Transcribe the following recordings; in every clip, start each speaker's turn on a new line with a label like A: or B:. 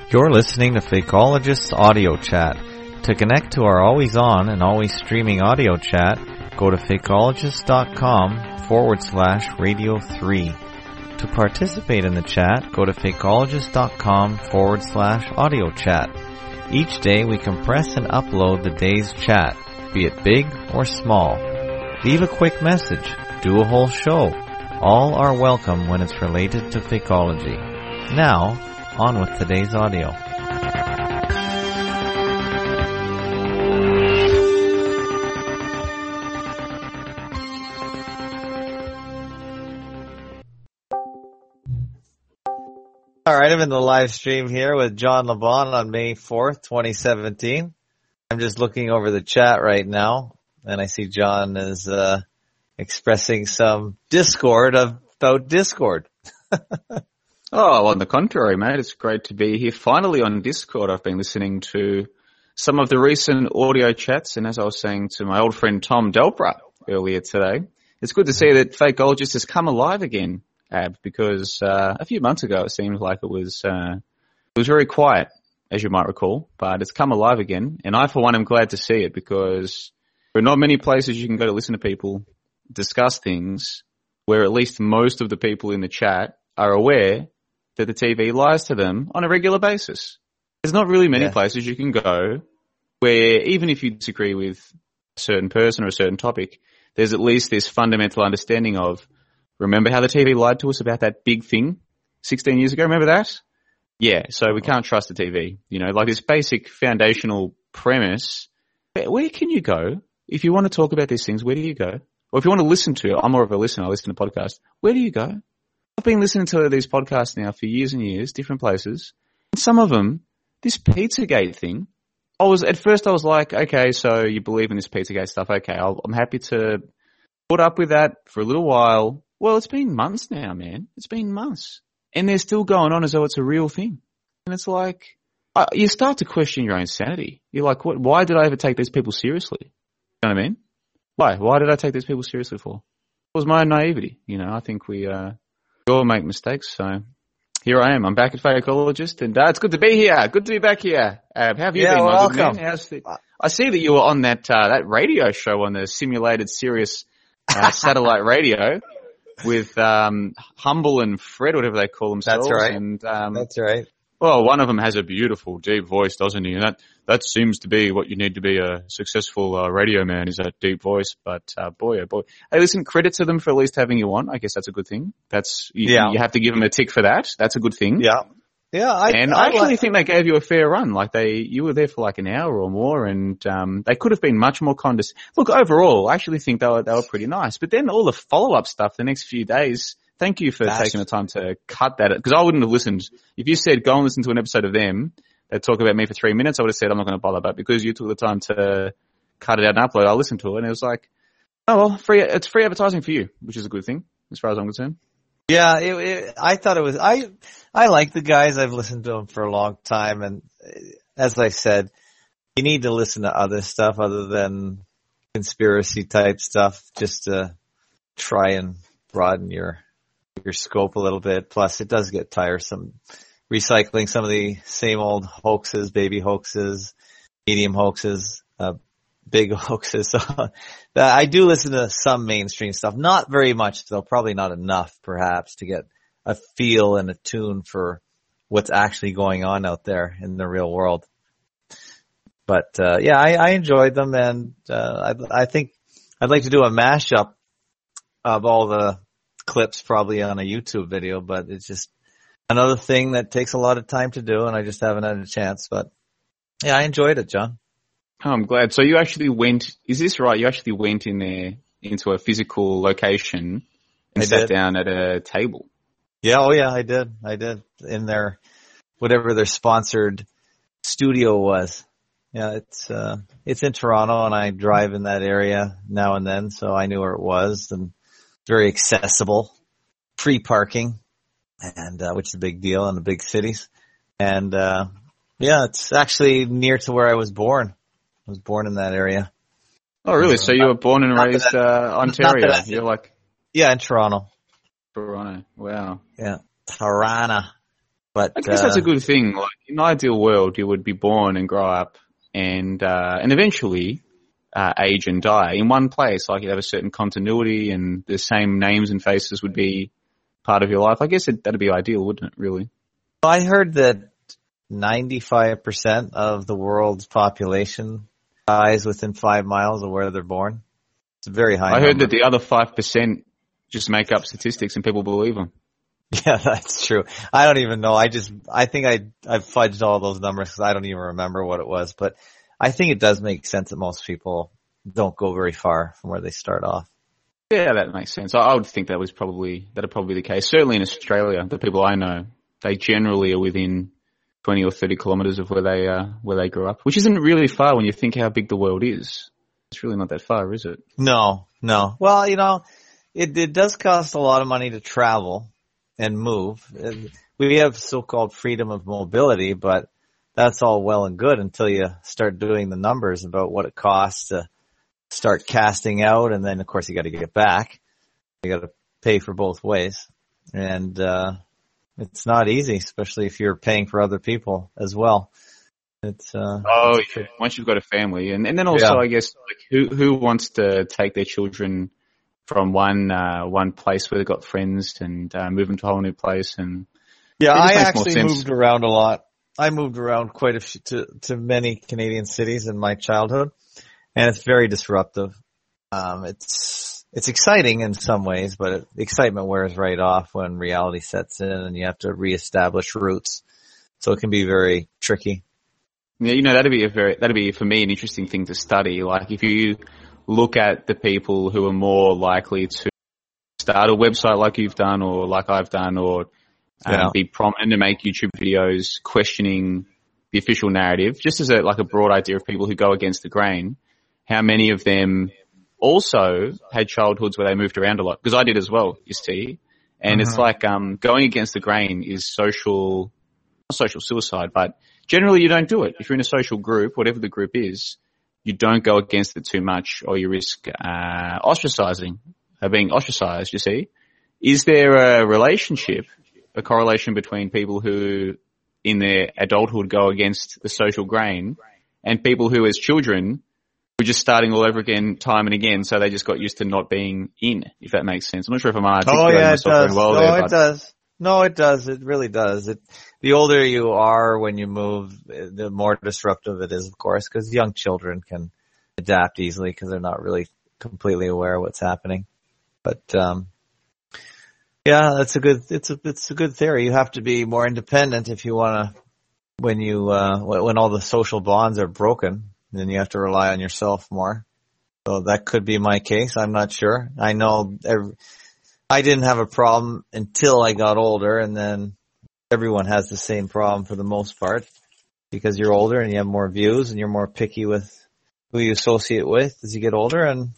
A: You're listening to Fakeologist's Audio Chat. To connect to our always on and always streaming audio chat, go to fakeologist.com/radio3. To participate in the chat, go to fakeologist.com/audio chat. Each day we compress and upload the day's chat, be it big or small. Leave a quick message, do a whole show. All are welcome when it's related to Fakeology. Now, on with today's audio. Alright, I'm in the live stream here with John LeBon on May 4th, 2017. I'm just looking over the chat right now, and I see John is expressing some discord about Discord.
B: Oh, on the contrary, mate. It's great to be here finally on Discord. I've been listening to some of the recent audio chats, and as I was saying to my old friend Tom Delbra earlier today, it's good to see that Fakeologist has come alive again, Ab, because a few months ago it seemed like it was very quiet, as you might recall, but it's come alive again, and I, for one, am glad to see it because there are not many places you can go to listen to people discuss things where at least most of the people in the chat are aware that the TV lies to them on a regular basis. There's not really many places you can go where even if you disagree with a certain person or a certain topic, there's at least this fundamental understanding of, remember how the TV lied to us about that big thing 16 years ago? Remember that? Yeah, so we can't trust the TV. You know, like this basic foundational premise. Where can you go? If you want to talk about these things, where do you go? Or if you want to listen to it, I'm more of a listener, I listen to podcasts. Where do you go? I've been listening to these podcasts now for years and years, different places. And some of them, this Pizzagate thing, at first I was like, okay, so you believe in this Pizzagate stuff. Okay, I'm happy to put up with that for a little while. Well, it's been months now, man. It's been months. And they're still going on as though it's a real thing. And it's like, you start to question your own sanity. You're like, why did I ever take these people seriously? You know what I mean? Why did I take these people seriously for? It was my own naivety. You know, I think we all make mistakes, so here I am. I'm back at Fakeologist, and it's good to be here. Good to be back here. How have you been, my good man? I see that you were on that radio show on the simulated Sirius satellite radio with Humble and Fred, whatever they call themselves.
A: That's right.
B: And,
A: that's right.
B: Well, one of them has a beautiful, deep voice, doesn't he? And that seems to be what you need to be a successful radio man, is that deep voice. But boy, oh boy. Hey, listen, credit to them for at least having you on. I guess that's a good thing. You have to give them a tick for that. That's a good thing.
A: Yeah. Yeah. I
B: actually think they gave you a fair run. Like you were there for like an hour or more, and they could have been much more condescending. Look, overall, I actually think they were pretty nice. But then all the follow-up stuff the next few days. Thank you for taking the time to cut that, because I wouldn't have listened. If you said go and listen to an episode of them that talk about me for 3 minutes, I would have said I'm not going to bother. But because you took the time to cut it out and upload, I listened to it, and it was like, oh well, it's free advertising for you, which is a good thing as far as I'm concerned.
A: Yeah, I thought it was. I like the guys. I've listened to them for a long time, and as I said, you need to listen to other stuff other than conspiracy type stuff, just to try and broaden your scope a little bit. Plus, it does get tiresome recycling some of the same old hoaxes, baby hoaxes, medium hoaxes, big hoaxes. So I do listen to some mainstream stuff. Not very much, though. Probably not enough, perhaps, to get a feel and a tune for what's actually going on out there in the real world. But I enjoyed them, and I think I'd like to do a mashup of all the clips probably on a YouTube video, but it's just another thing that takes a lot of time to do, and I just haven't had a chance. But yeah, I enjoyed it, John.
B: Oh, I'm glad. So you actually is this right? You actually went in there into a physical location and sat down at a table.
A: Yeah, I did. In their, whatever their sponsored studio was. Yeah, it's in Toronto, and I drive in that area now and then, so I knew where it was, and very accessible, free parking, and which is a big deal in the big cities. And it's actually near to where I was born. I was born in that area.
B: Oh, really? So you were born and raised Ontario? You're like,
A: yeah, in Toronto.
B: Toronto. Wow.
A: Yeah, Toronto. But
B: I guess that's a good thing. Like in an ideal world, you would be born and grow up and eventually age and die in one place. Like, you'd have a certain continuity and the same names and faces would be part of your life. I guess that'd be ideal, wouldn't it, really?
A: I heard that 95% of the world's population dies within 5 miles of where they're born. It's a very high number.
B: I heard that the other 5% just make up statistics and people believe them.
A: Yeah, that's true. I don't even know. I think I fudged all those numbers because I don't even remember what it was. But I think it does make sense that most people don't go very far from where they start off.
B: Yeah, that makes sense. I would think that'd probably be the case. Certainly in Australia, the people I know, they generally are within 20 or 30 kilometres of where they grew up, which isn't really far when you think how big the world is. It's really not that far, is it?
A: No. Well, it does cost a lot of money to travel and move. We have so-called freedom of mobility, but that's all well and good until you start doing the numbers about what it costs to start casting out, and then of course you got to get back. You got to pay for both ways, and it's not easy, especially if you're paying for other people as well. It's
B: once you've got a family, and then also I guess like who wants to take their children from one place where they've got friends and move them to a whole new place. And
A: I actually moved around a lot. I moved around quite a few to many Canadian cities in my childhood, and it's very disruptive. It's exciting in some ways, but the excitement wears right off when reality sets in and you have to reestablish roots. So it can be very tricky.
B: Yeah, that'd be for me an interesting thing to study. Like, if you look at the people who are more likely to start a website like you've done or like I've done, or be prominent to make YouTube videos questioning the official narrative, just as a broad idea of people who go against the grain, how many of them also had childhoods where they moved around a lot? Because I did as well, you see. And it's like going against the grain is not social suicide, but generally you don't do it. If you're in a social group, whatever the group is, you don't go against it too much, or you risk being ostracized, you see. Is there a relationship, a correlation between people who in their adulthood go against the social grain and people who as children were just starting all over again time and again, so they just got used to not being in, if that makes sense? I'm not sure if I'm articulating myself very well there.
A: It does. No, it does. It really does. The older you are when you move, the more disruptive it is, of course, because young children can adapt easily because they're not really completely aware of what's happening. But it's a good theory. You have to be more independent if you want to. When all the social bonds are broken, then you have to rely on yourself more. So that could be my case. I'm not sure. I know I didn't have a problem until I got older, and then everyone has the same problem for the most part because you're older and you have more views and you're more picky with who you associate with as you get older. And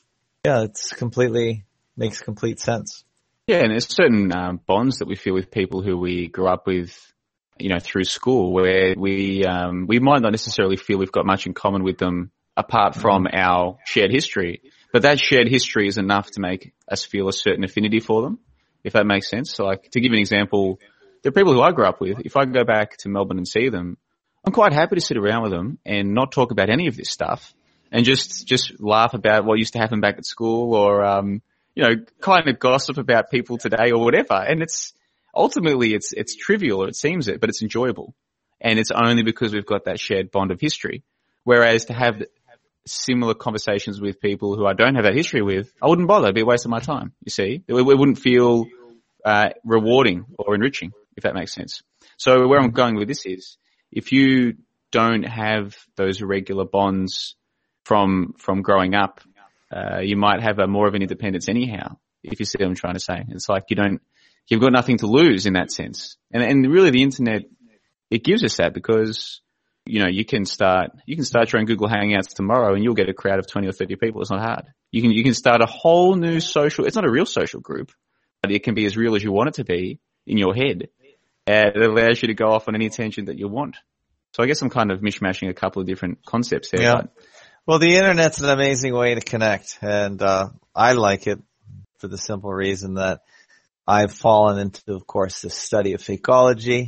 A: makes complete sense.
B: Yeah, and there's certain bonds that we feel with people who we grew up with, through school, where we might not necessarily feel we've got much in common with them apart from our shared history. But that shared history is enough to make us feel a certain affinity for them, if that makes sense. So, to give an example, the people who I grew up with, if I go back to Melbourne and see them, I'm quite happy to sit around with them and not talk about any of this stuff and just laugh about what used to happen back at school, or, kind of gossip about people today or whatever. And ultimately it's trivial, or it seems it, but it's enjoyable. And it's only because we've got that shared bond of history. Whereas to have similar conversations with people who I don't have that history with, I wouldn't bother. It'd be a waste of my time, you see. It wouldn't feel rewarding or enriching, if that makes sense. So where I'm going with this is, if you don't have those regular bonds from growing up, you might have more of an independence anyhow, if you see what I'm trying to say. It's like you've got nothing to lose in that sense. And really the internet, it gives us that, because you can start your own Google Hangouts tomorrow and you'll get a crowd of 20 or 30 people. It's not hard. You can start a whole new it's not a real social group, but it can be as real as you want it to be in your head. It allows you to go off on any tangent that you want. So I guess I'm kind of mishmashing a couple of different concepts there.
A: Yeah. Well, the internet's an amazing way to connect, and I like it for the simple reason that I've fallen into, of course, the study of fakeology,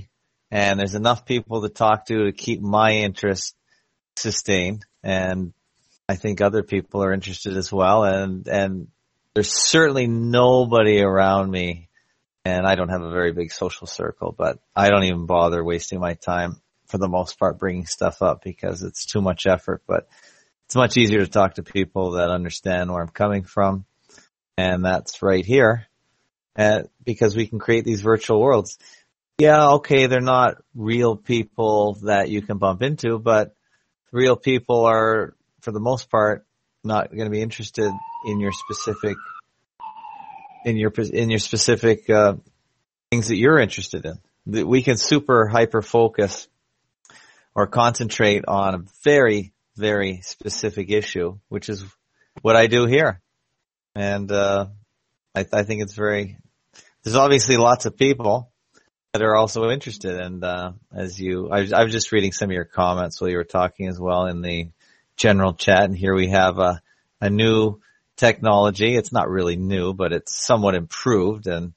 A: and there's enough people to talk to keep my interest sustained. And I think other people are interested as well. And there's certainly nobody around me, and I don't have a very big social circle, but I don't even bother wasting my time for the most part bringing stuff up because it's too much effort. But it's much easier to talk to people that understand where I'm coming from. And that's right here, because we can create these virtual worlds. Yeah, okay, they're not real people that you can bump into, but real people are, for the most part, not going to be interested in your specific, things that you're interested in. We can super hyper focus or concentrate on a very, very specific issue, which is what I do here. And I think it's there's obviously lots of people that are also interested. And I was just reading some of your comments while you were talking as well in the general chat. And here we have a new technology. It's not really new, but it's somewhat improved. And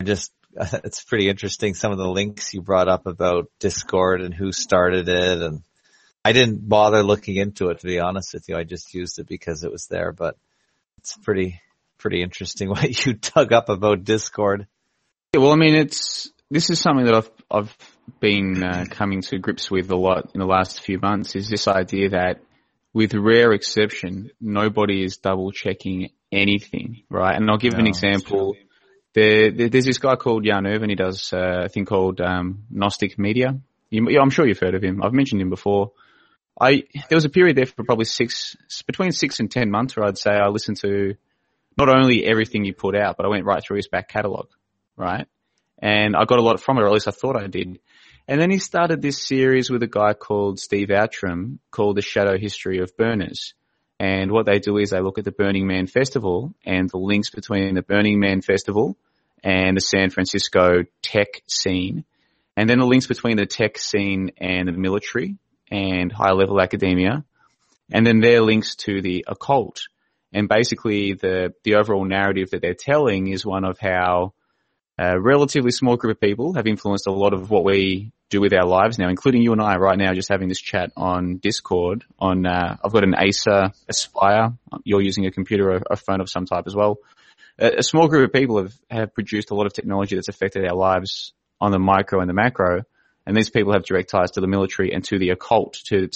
A: it's pretty interesting, some of the links you brought up about Discord and who started it. And I didn't bother looking into it, to be honest with you. I just used it because it was there. But it's pretty interesting what you dug up about Discord.
B: Yeah, well, I mean, this is something that I've been coming to grips with a lot in the last few months, is this idea that with rare exception, nobody is double checking anything, right? And I'll give an example. There's this guy called Jan Irvin. He does a thing called Gnostic Media. I'm sure you've heard of him. I've mentioned him before. There was a period there for probably between 6 and 10 months where I'd say I listened to not only everything he put out, but I went right through his back catalogue, right? And I got a lot from it, or at least I thought I did. And then he started this series with a guy called Steve Outram called The Shadow History of Burners. And what they do is they look at the Burning Man Festival and the links between the Burning Man Festival and the San Francisco tech scene, and then the links between the tech scene and the military and high-level academia, and then their links to the occult. And basically the overall narrative that they're telling is one of how a relatively small group of people have influenced a lot of what we do with our lives now, including you and I right now, just having this chat on Discord on, I've got an Acer Aspire. You're using a computer or a phone of some type as well. A small group of people have produced a lot of technology that's affected our lives on the micro and the macro. And these people have direct ties to the military and to the occult, to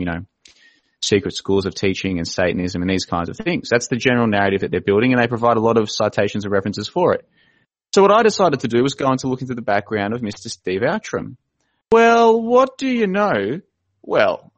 B: secret schools of teaching and Satanism and these kinds of things. That's the general narrative that they're building, and they provide a lot of citations and references for it. So what I decided to do was go on to look into the background of Mr. Steve Outram. Well, what do you know? Well,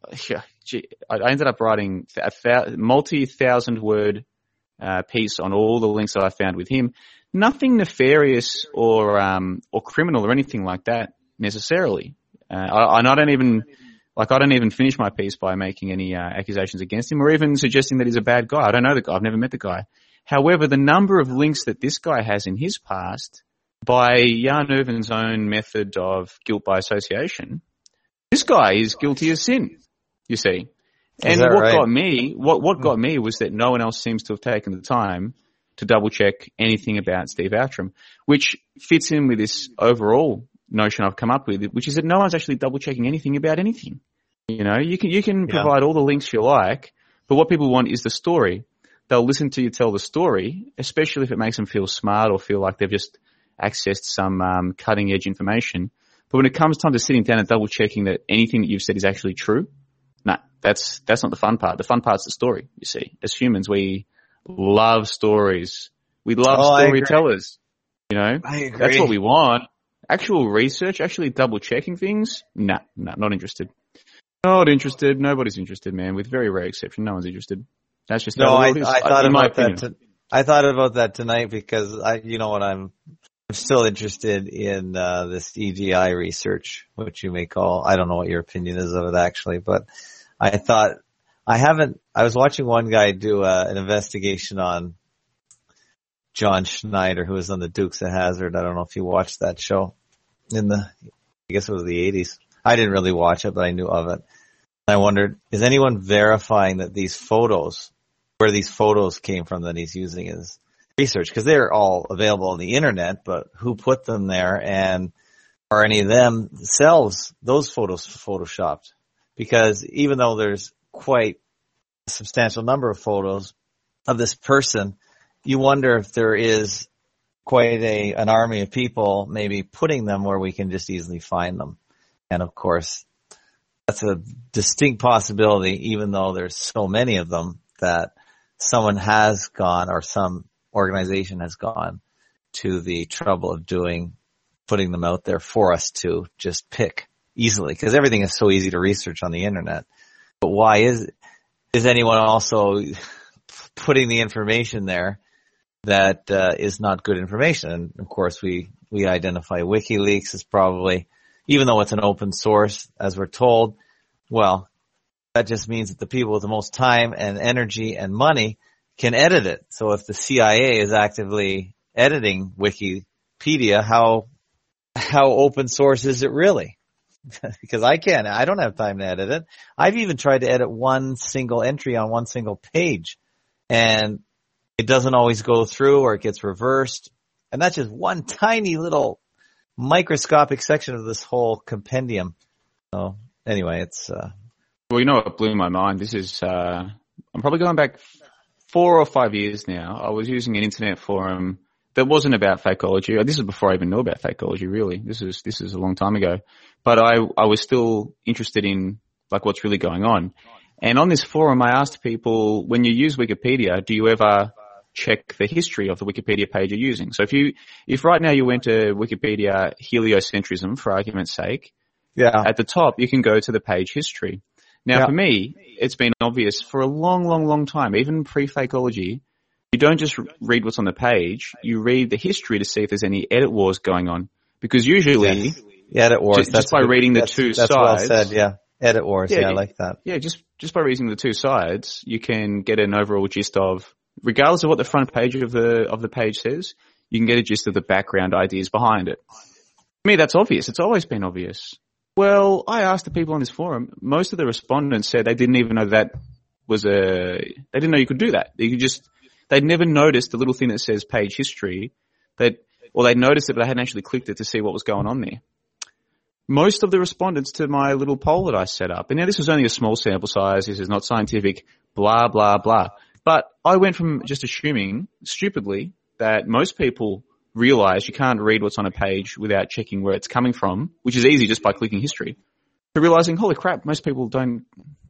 B: I ended up writing a multi-thousand word piece on all the links that I found with him. Nothing nefarious or criminal or anything like that necessarily. I don't even finish my piece by making any accusations against him or even suggesting that he's a bad guy. I don't know the guy. I've never met the guy. However, the number of links that this guy has in his past, by Jan Irvin's own method of guilt by association, this guy is guilty as sin, you see. And what
A: right?
B: got me was that no one else seems to have taken the time to double check anything about Steve Outram, which fits in with this overall notion I've come up with, which is that no one's actually double checking anything about anything. You know, you can provide all the links you like, but what people want is the story. They'll listen to you tell the story, especially if it makes them feel smart or feel like they've just accessed some cutting edge information. But when it comes time to sitting down and double checking that anything that you've said is actually true, that's not the fun part. The fun part's the story, you see. As humans, we love stories. We love storytellers. You know,
A: I agree.
B: That's what we want. Actual research, actually double checking things, not interested. Not interested. Nobody's interested, man. With very rare exception, no one's interested. That's just
A: I thought about that. I thought about that tonight because I'm still interested in this EGI research, which you may call. I don't know what your opinion is of it actually, but I thought I was watching one guy do an investigation on John Schneider, who was on the Dukes of Hazzard. I don't know if you watched that show I guess it was the 80s. I didn't really watch it, but I knew of it. I wondered, is anyone verifying that these photos, where these photos came from that he's using as research? Because they're all available on the internet, but who put them there? And or any of them sells those photos photoshopped, because even though there's quite a substantial number of photos of this person, you wonder if there is quite an army of people maybe putting them where we can just easily find them. And of course, that's a distinct possibility, even though there's so many of them, that someone has gone, or some organization has gone to the trouble of putting them out there for us to just pick easily, because everything is so easy to research on the internet. But why is anyone also putting the information there that is not good information? And of course, we identify WikiLeaks as probably, even though it's an open source, as we're told, well, that just means that the people with the most time and energy and money can edit it. So if the CIA is actively editing Wikipedia, how open source is it really? Because I don't have time to edit it. I've even tried to edit one single entry on one single page, and it doesn't always go through, or it gets reversed. And that's just one tiny little microscopic section of this whole compendium. So anyway, it's
B: well, you know what blew my mind? This is I'm probably going back 4 or 5 years now. I was using an internet forum that wasn't about fakeology. This is before I even knew about fakeology, really. This is a long time ago. But I was still interested in like what's really going on. And on this forum, I asked people, when you use Wikipedia, do you ever check the history of the Wikipedia page you're using? So if right now you went to Wikipedia heliocentrism, for argument's sake, at the top you can go to the page history. Now for me, it's been obvious for a long, long, long time, even pre-fakeology, you don't just read what's on the page, you read the history to see if there's any edit wars going on. Because usually,
A: edit wars,
B: just by reading the two sides.
A: That's well said, yeah. Edit wars, I like that.
B: Yeah, just by reading the two sides, you can get an overall gist of, regardless of what the front page of the page says, you can get a gist of the background ideas behind it. To me, that's obvious. It's always been obvious. Well, I asked the people on this forum, most of the respondents said they didn't even know they didn't know you could do that. They'd never noticed the little thing that says page history, they'd noticed it, but they hadn't actually clicked it to see what was going on there. Most of the respondents to my little poll that I set up, and now this was only a small sample size, this is not scientific, blah, blah, blah. But I went from just assuming, stupidly, that most people realize you can't read what's on a page without checking where it's coming from, which is easy just by clicking history, to realizing, holy crap, most people don't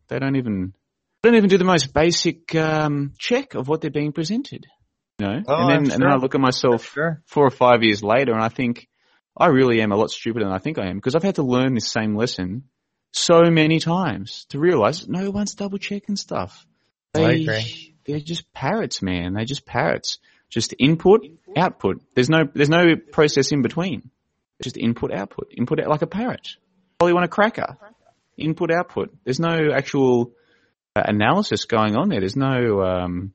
B: even do the most basic check of what they're being presented. You know? And then I look at myself 4 or 5 years later and I think I really am a lot stupider than I think I am, because I've had to learn this same lesson so many times to realize no one's double checking stuff.
A: I agree.
B: They're just parrots, man. They're just parrots. Just input, output. There's no process in between. Just input, output. Input out like a parrot. Oh, you want a cracker? Input, output. There's no actual analysis going on there. There's no,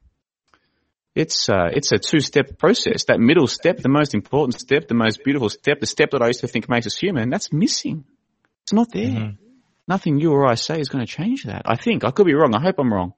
B: it's a 2-step process. That middle step, the most important step, the most beautiful step, the step that I used to think makes us human, that's missing. It's not there. Mm-hmm. Nothing you or I say is going to change that. I think. I could be wrong. I hope I'm wrong,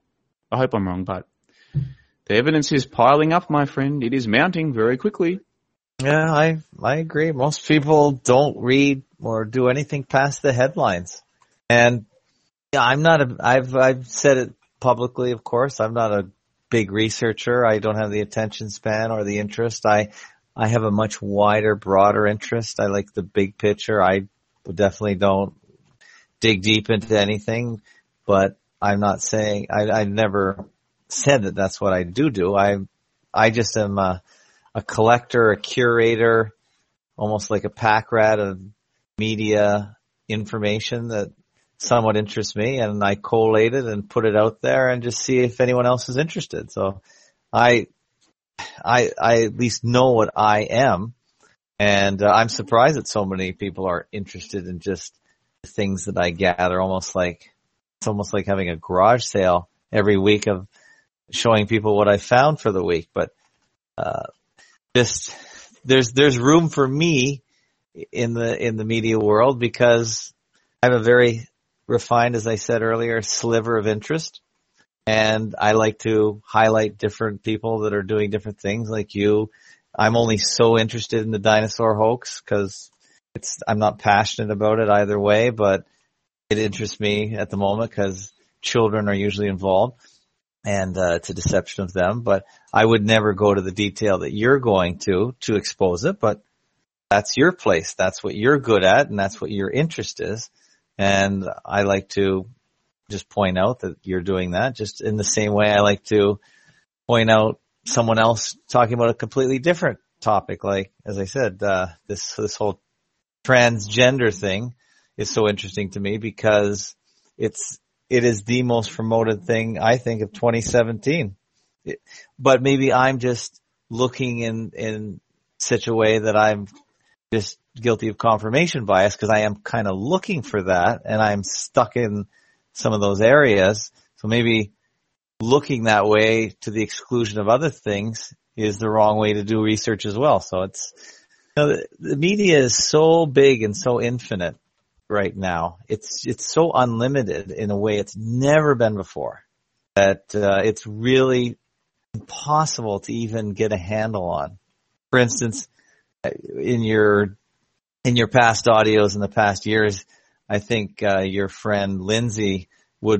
B: but the evidence is piling up, my friend. It is mounting very quickly.
A: Yeah, I agree. Most people don't read or do anything past the headlines. And yeah, I've said it publicly, of course. I'm not a big researcher. I don't have the attention span or the interest. I have a much wider, broader interest. I like the big picture. I definitely don't dig deep into anything, but I'm not saying, I've never said that that's what I do. I just am a collector, a curator, almost like a pack rat of media information that somewhat interests me, and I collate it and put it out there and just see if anyone else is interested. So I at least know what I am, and I'm surprised that so many people are interested in just the things that I gather. It's almost like having a garage sale every week of showing people what I found for the week. But there's room for me in the media world, because I have a very refined, as I said earlier, sliver of interest. And I like to highlight different people that are doing different things like you. I'm only so interested in the dinosaur hoax because I'm not passionate about it either way, but it interests me at the moment because children are usually involved and it's a deception of them. But I would never go to the detail that you're going to expose it, but that's your place. That's what you're good at, and that's what your interest is. And I like to just point out that you're doing that, just in the same way I like to point out someone else talking about a completely different topic. Like, as I said, this whole transgender thing is so interesting to me because it is the most promoted thing, I think, of 2017. But maybe I'm just looking in such a way that I'm just guilty of confirmation bias because I am kind of looking for that and I'm stuck in some of those areas. So maybe looking that way to the exclusion of other things is the wrong way to do research as well. So it's, the media is so big and so infinite right now. It's so unlimited in a way it's never been before that it's really impossible to even get a handle on. For instance, in your past audios in the past years, I think your friend Lindsay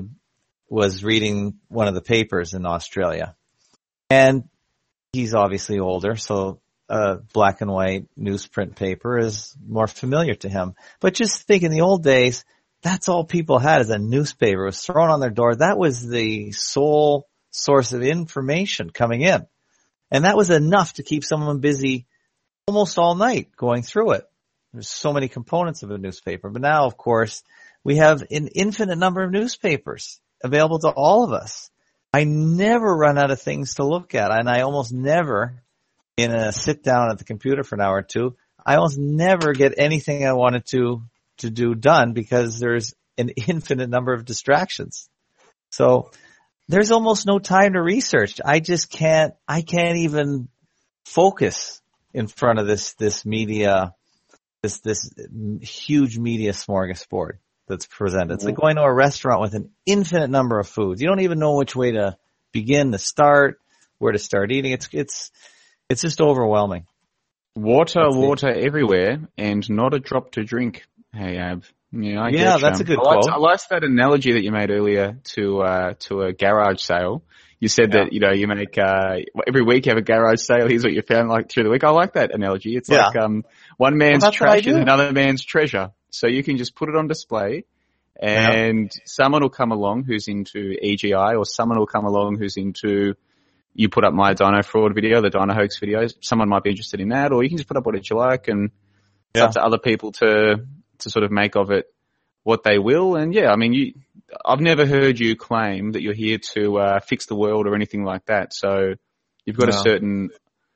A: was reading one of the papers in Australia, and he's obviously older, so black and white newsprint paper is more familiar to him. But just think, in the old days, that's all people had is a newspaper. It was thrown on their door. That was the sole source of information coming in, and that was enough to keep someone busy almost all night going through it. There's so many components of a newspaper. But now, of course, we have an infinite number of newspapers available to all of us. I never run out of things to look at, and I almost never, in a sit down at the computer for an hour or two, I almost never get anything I wanted to do done because there's an infinite number of distractions. So there's almost no time to research. I can't even focus in front of this media, this huge media smorgasbord that's presented. It's like going to a restaurant with an infinite number of foods. You don't even know which way to begin to start, where to start eating. It's just overwhelming.
B: Water everywhere and not a drop to drink. Hey, Ab. Yeah,
A: that's a good quote.
B: I liked that analogy that you made earlier to a garage sale. You said that, you make, every week you have a garage sale. Here's what you found like through the week. I like that analogy. It's like, one man's trash is another man's treasure. So you can just put it on display and someone will come along who's into EGI, or someone will come along who's into, you put up my Dino Fraud video, the Dino Hoax videos. Someone might be interested in that, or you can just put up what you like, and it's up to other people to sort of make of it what they will. And I've never heard you claim that you're here to fix the world or anything like that. So you've got a certain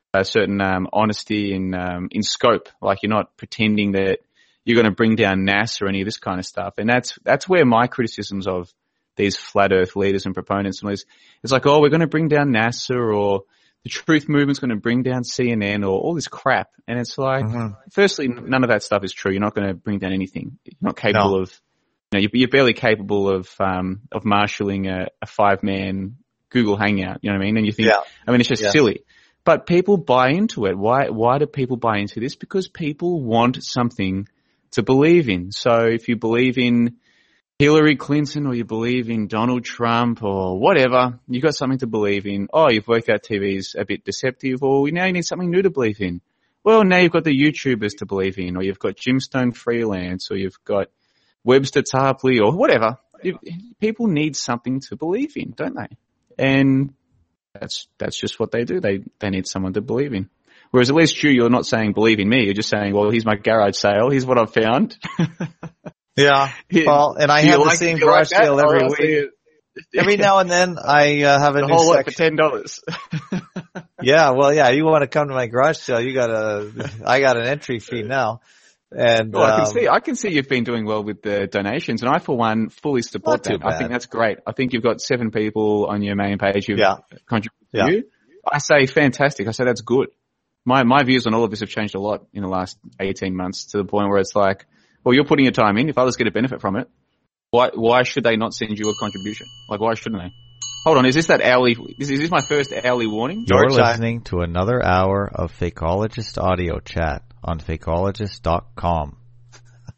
B: honesty in scope. Like, you're not pretending that you're going to bring down NASA or any of this kind of stuff. And that's where my criticisms of these flat Earth leaders and proponents and it's like, we're going to bring down NASA, or the truth movement's going to bring down CNN, or all this crap. And it's like, firstly, none of that stuff is true. You're not going to bring down anything. You're not capable of. You're barely capable of marshalling a 5-man Google Hangout. You know what I mean? And you think, it's just silly. But people buy into it. Why do people buy into this? Because people want something to believe in. So if you believe in Hillary Clinton, or you believe in Donald Trump, or whatever, you've got something to believe in. You've worked out TV's a bit deceptive, or now you need something new to believe in. Well, now you've got the YouTubers to believe in, or you've got Jimstone Freelance, or you've got Webster Tarpley, or whatever. People need something to believe in, don't they? And that's just what they do. They need someone to believe in. Whereas at least you're not saying believe in me. You're just saying, well, here's my garage sale. Here's what I've found.
A: Yeah. Well, and I have the same garage sale every week. Every now and then I have a new
B: whole lot
A: section.
B: for $10.
A: You want to come to my garage sale, I got an entry fee now. And
B: I can see you've been doing well with the donations, and I, for one, fully support that. I think that's great. I think you've got 7 people on your main page who've contributed to you. I say fantastic. I say that's good. My views on all of this have changed a lot in the last 18 months, to the point where it's like, well, you're putting your time in. If others get a benefit from it, why should they not send you a contribution? Like, why shouldn't they? Hold on, is this my first hourly warning?
C: You're listening to another hour of Fakeologist audio chat on Fakeologist.com.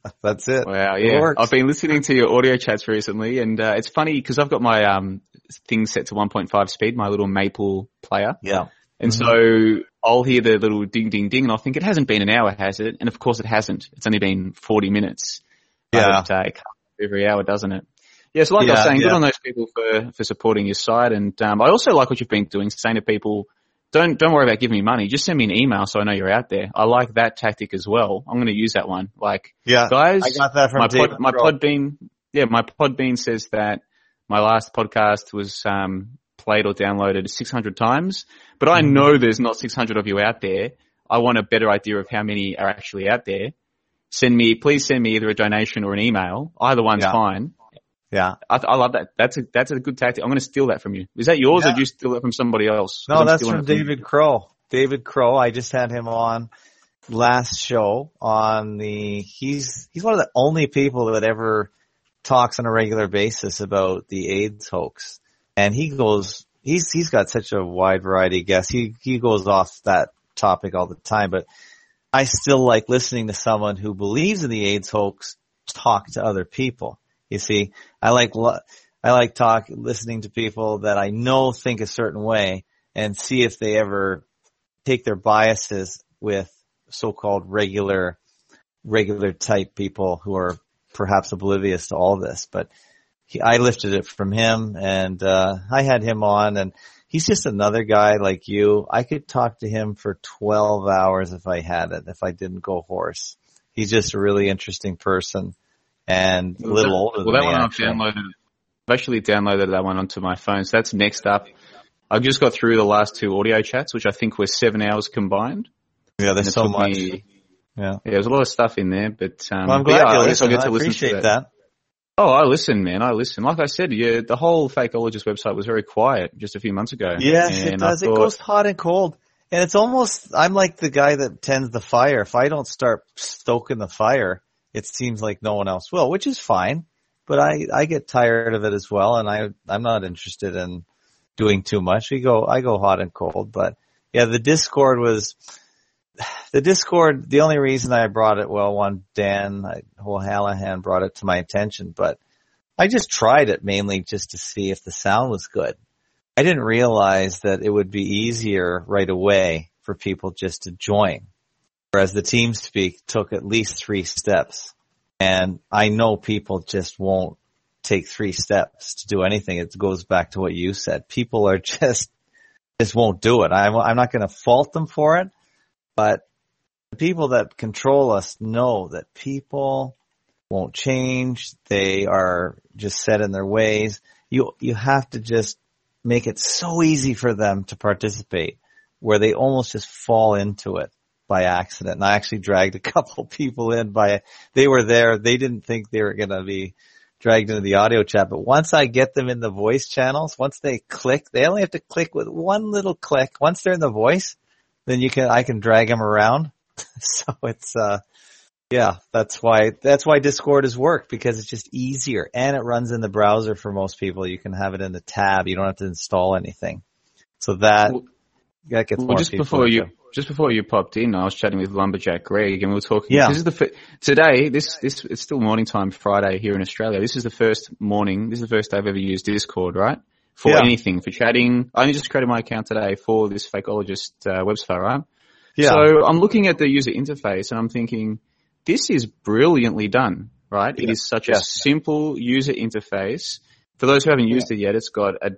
A: That's it.
B: Wow,
A: It
B: yeah.
A: works.
B: I've been listening to your audio chats recently, and it's funny because I've got my thing set to 1.5 speed, my little Maple player.
A: Yeah.
B: And so I'll hear the little ding, ding, ding, and I'll think it hasn't been an hour, has it? And of course it hasn't. It's only been 40 minutes.
A: Yeah.
B: But it comes every hour, doesn't it? Yeah, so like I was saying, good on those people for supporting your site. And I also like what you've been doing, saying to people, don't worry about giving me money. Just send me an email so I know you're out there. I like that tactic as well. I'm going to use that one. Like, guys,
A: I got that from David
B: my Podbean says that my last podcast was played or downloaded 600 times, but I know there's not 600 of you out there. I want a better idea of how many are actually out there. Please send me either a donation or an email. Either one's fine.
A: Yeah.
B: I love that. That's a good tactic. I'm going to steal that from you. Is that yours or did you steal it from somebody else?
A: No, that's from David Crow. David Crow. I just had him on last show on he's one of the only people that ever talks on a regular basis about the AIDS hoax. And he's got such a wide variety of guests. He goes off that topic all the time, but I still like listening to someone who believes in the AIDS hoax talk to other people. You see, I like listening to people that I know think a certain way and see if they ever take their biases with so-called regular type people who are perhaps oblivious to all this. But I lifted it from him and I had him on, and he's just another guy like you. I could talk to him for 12 hours if I had it, if I didn't go hoarse. He's just a really interesting person. And a little older than me.
B: That one I've actually downloaded that one onto my phone. So that's next up. I've just got through the last two audio chats, which I think were 7 hours combined.
A: Yeah, there's so much.
B: There's a lot of stuff in there, but
A: I'm glad you listen. I appreciate that.
B: Oh, I listen, man. I listen. Like I said, the whole Fakeologist website was very quiet just a few months ago.
A: Yes, it does. It goes hot and cold. And it's almost, I'm like the guy that tends the fire. If I don't start stoking the fire, it seems like no one else will, which is fine, but I get tired of it as well, and I'm not interested in doing too much. I go hot and cold, but yeah, the Discord, the only reason I brought it, Dan O'Hallahan brought it to my attention, but I just tried it mainly just to see if the sound was good. I didn't realize that it would be easier right away for people just to join. Whereas the TeamSpeak took at least 3 steps. And I know people just won't take 3 steps to do anything. It goes back to what you said. People are just won't do it. I'm not going to fault them for it, but the people that control us know that people won't change. They are just set in their ways. You have to just make it so easy for them to participate where they almost just fall into it by accident. And I actually dragged a couple people in they were there. They didn't think they were going to be dragged into the audio chat. But once I get them in the voice channels, once they click, they only have to click with one little click. Once they're in the voice, then I can drag them around. So it's, that's why Discord has worked, because it's just easier and it runs in the browser for most people. You can have it in the tab. You don't have to install anything. So that gets more people.
B: Just before you popped in, I was chatting with Lumberjack Greg, and we were talking. Yeah. Today. It's still morning time, Friday here in Australia. This is the first day I've ever used Discord, right? For anything, for chatting. I only just created my account today for this Fakeologist website, right? Yeah. So I'm looking at the user interface and I'm thinking, this is brilliantly done, right? Yeah. It is such a simple user interface. For those who haven't used it yet, it's got a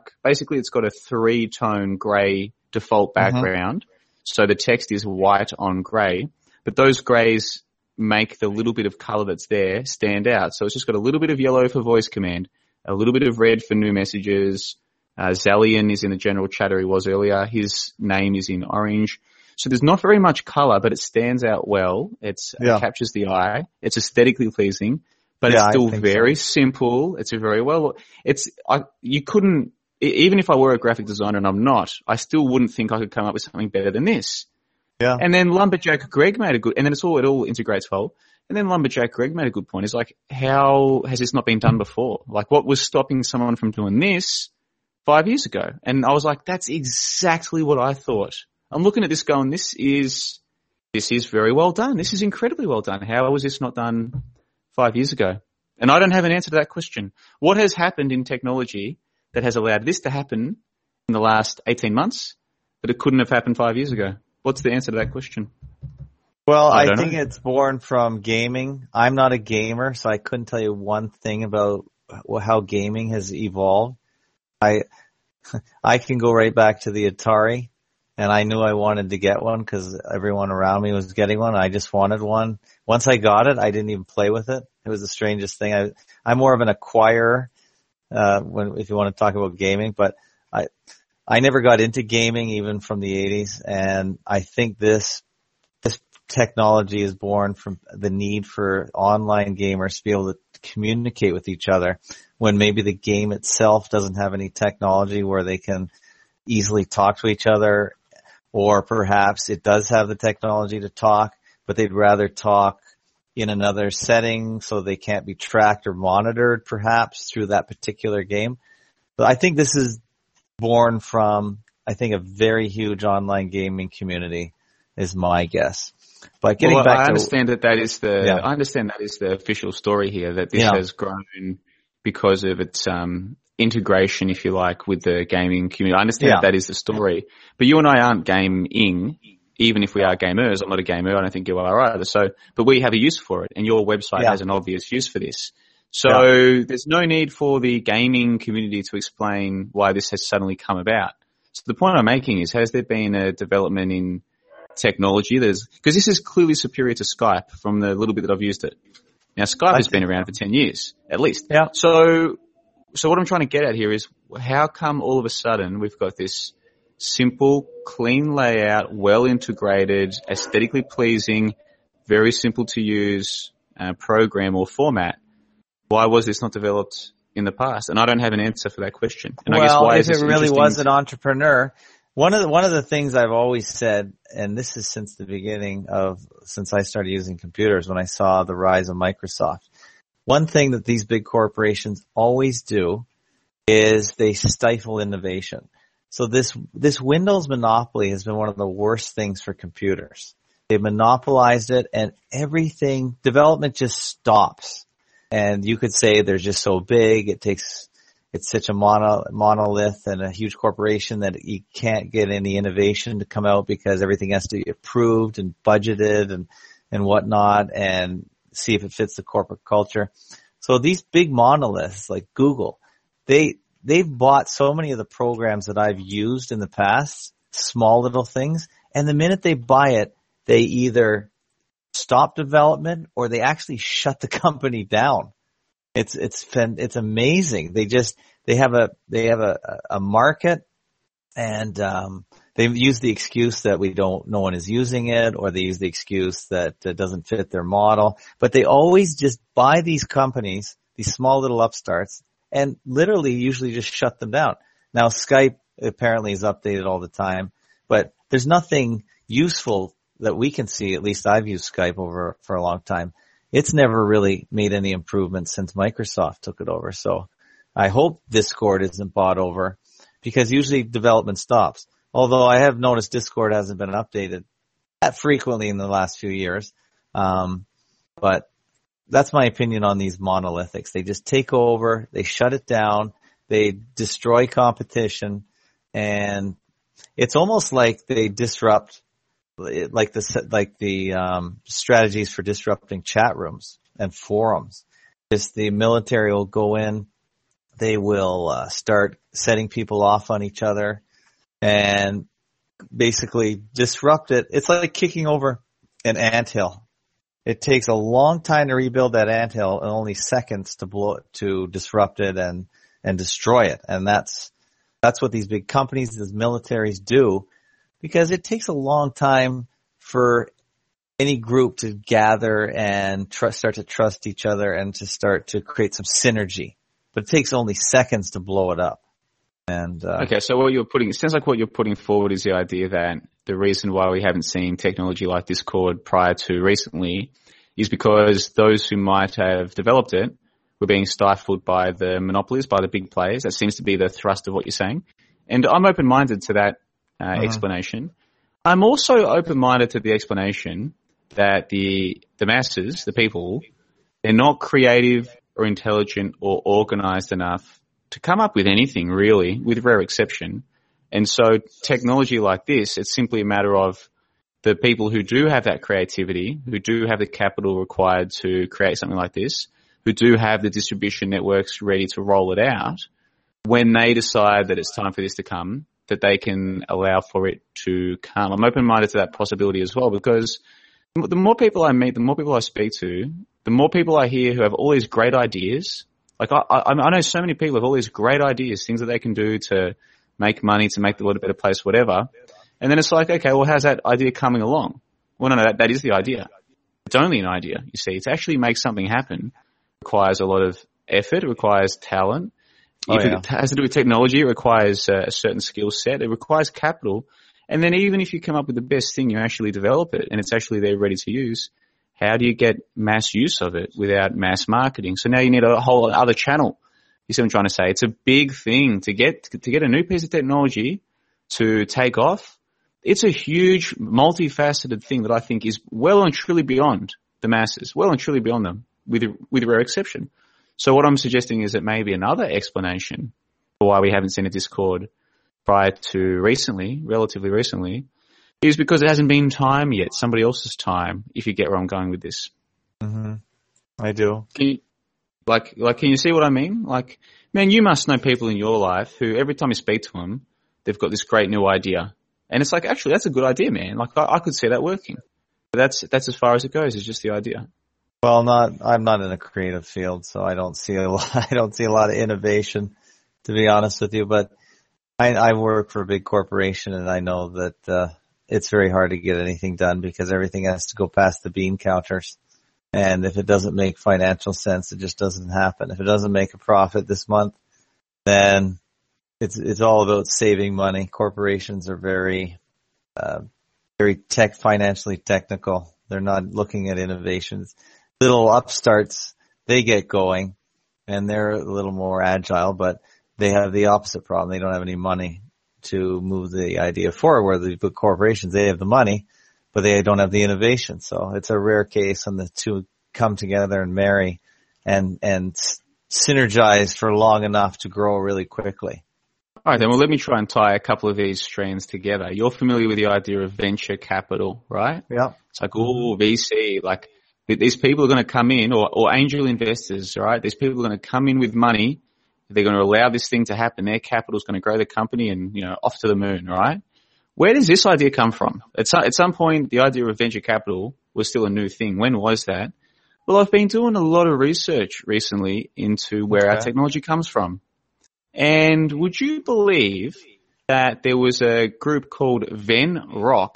B: 3-tone grey default background. So the text is white on grey, but those greys make the little bit of colour that's there stand out. So it's just got a little bit of yellow for voice command, a little bit of red for new messages. Zalian is in the general chatter he was earlier. His name is in orange. So there's not very much colour, but it stands out well. It captures the eye. It's aesthetically pleasing, but it's still very simple. It's you couldn't, even if I were a graphic designer, and I'm not, I still wouldn't think I could come up with something better than this. Yeah. And then Lumberjack Greg made it all integrates well. And then Lumberjack Greg made a good point. It's like, how has this not been done before? Like, what was stopping someone from doing this 5 years ago? And I was like, that's exactly what I thought. I'm looking at this going, this is this is very well done. This is incredibly well done. How was this not done 5 years ago? And I don't have an answer to that question. What has happened in technology that has allowed this to happen in the last 18 months, but it couldn't have happened 5 years ago? What's the answer to that question?
A: Well, I think it's born from gaming. I'm not a gamer, so I couldn't tell you one thing about how gaming has evolved. I can go right back to the Atari, and I knew I wanted to get one because everyone around me was getting one. I just wanted one. Once I got it, I didn't even play with it. It was the strangest thing. I'm more of an acquirer, if you want to talk about gaming, but I never got into gaming even from the 80s, and I think this technology is born from the need for online gamers to be able to communicate with each other when maybe the game itself doesn't have any technology where they can easily talk to each other, or perhaps it does have the technology to talk, but they'd rather talk in another setting so they can't be tracked or monitored perhaps through that particular game. But I think this is born from, I think, a very huge online gaming community is my guess. But getting back to,
B: I understand that is the official story here, that this has grown because of its integration, if you like, with the gaming community. I understand that is the story. But you and I aren't gaming, even if we are gamers. I'm not a gamer. I don't think you are either. So, but we have a use for it, and your website has an obvious use for this. So there's no need for the gaming community to explain why this has suddenly come about. So the point I'm making is, has there been a development in technology because this is clearly superior to Skype from the little bit that I've used it. Now Skype has been around for 10 years, at least.
A: Yeah.
B: So what I'm trying to get at here is, how come all of a sudden we've got this simple, clean layout, well integrated, aesthetically pleasing, very simple to use program or format? Why was this not developed in the past? And I don't have an answer for that question. And
A: well,
B: I guess why
A: if it really was an entrepreneur, one of the things I've always said, and this is since the beginning since I started using computers, when I saw the rise of Microsoft, one thing that these big corporations always do is they stifle innovation. So this Windows monopoly has been one of the worst things for computers. They've monopolized it, and development just stops. And you could say they're just so big, it's such a monolith and a huge corporation that you can't get any innovation to come out because everything has to be approved and budgeted and whatnot, and see if it fits the corporate culture. So these big monoliths like Google, they've bought so many of the programs that I've used in the past, small little things, and the minute they buy it, they either stop development or they actually shut the company down. It's amazing. They have a market, and they use the excuse that no one is using it, or they use the excuse that it doesn't fit their model. But they always just buy these companies, these small little upstarts, and literally usually just shut them down. Now Skype apparently is updated all the time, but there's nothing useful that we can see. At least I've used Skype for a long time. It's never really made any improvements since Microsoft took it over. So I hope Discord isn't bought over, because usually development stops. Although I have noticed Discord hasn't been updated that frequently in the last few years. But that's my opinion on these monolithics. They just take over, they shut it down, they destroy competition, and it's almost like they disrupt like the strategies for disrupting chat rooms and forums. Just the military will go in, they will start setting people off on each other and basically disrupt it. It's like kicking over an anthill. It takes a long time to rebuild that anthill and only seconds to disrupt it and destroy it. And that's what these big companies, these militaries do, because it takes a long time for any group to gather and start to trust each other and to start to create some synergy. But it takes only seconds to blow it up. And
B: okay, so it sounds like what you're putting forward is the idea that the reason why we haven't seen technology like Discord prior to recently is because those who might have developed it were being stifled by the monopolies, by the big players. That seems to be the thrust of what you're saying. And I'm open-minded to that explanation. I'm also open-minded to the explanation that the masses, the people, they're not creative or intelligent or organized enough to come up with anything really, with rare exception. And so technology like this, it's simply a matter of the people who do have that creativity, who do have the capital required to create something like this, who do have the distribution networks ready to roll it out, when they decide that it's time for this to come, that they can allow for it to come. I'm open-minded to that possibility as well, because the more people I meet, the more people I speak to, the more people I hear who have all these great ideas. Like I know so many people have all these great ideas, things that they can do to make money, to make the world a better place, whatever. And then it's like, okay, well, how's that idea coming along? Well, no, that is the idea. It's only an idea, you see. To actually make something happen requires a lot of effort. It requires talent. If it has to do with technology, it requires a certain skill set. It requires capital. And then even if you come up with the best thing, you actually develop it and it's actually there ready to use. How do you get mass use of it without mass marketing? So now you need a whole other channel. You see what I'm trying to say? It's a big thing to get a new piece of technology to take off. It's a huge, multifaceted thing that I think is well and truly beyond the masses, well and truly beyond them, with rare exception. So what I'm suggesting is that maybe another explanation for why we haven't seen a Discord prior to recently, relatively recently, is because it hasn't been time yet, somebody else's time, if you get where I'm going with this.
A: Mm-hmm. I do.
B: Can you see what I mean? Like, man, you must know people in your life who every time you speak to them, they've got this great new idea. And it's like, actually, that's a good idea, man. Like, I could see that working. But that's as far as it goes. It's just the idea.
A: Well, I'm not in a creative field, so I don't see a lot of innovation, to be honest with you. But I work for a big corporation, and I know that it's very hard to get anything done because everything has to go past the bean counters. And if it doesn't make financial sense, it just doesn't happen. If it doesn't make a profit this month, then it's all about saving money. Corporations are very financially technical. They're not looking at innovations. Little upstarts, they get going and they're a little more agile, but they have the opposite problem. They don't have any money to move the idea forward. Where the big corporations, they have the money, but they don't have the innovation. So it's a rare case when the two come together and marry and synergize for long enough to grow really quickly.
B: All right, then, well, let me try and tie a couple of these strands together. You're familiar with the idea of venture capital, right?
A: Yeah.
B: It's like, VC, like these people are going to come in, or angel investors, right? These people are going to come in with money. They're going to allow this thing to happen. Their capital is going to grow the company and, off to the moon, right? Where does this idea come from? At some point, the idea of venture capital was still a new thing. When was that? Well, I've been doing a lot of research recently into where our technology comes from. And would you believe that there was a group called Venrock,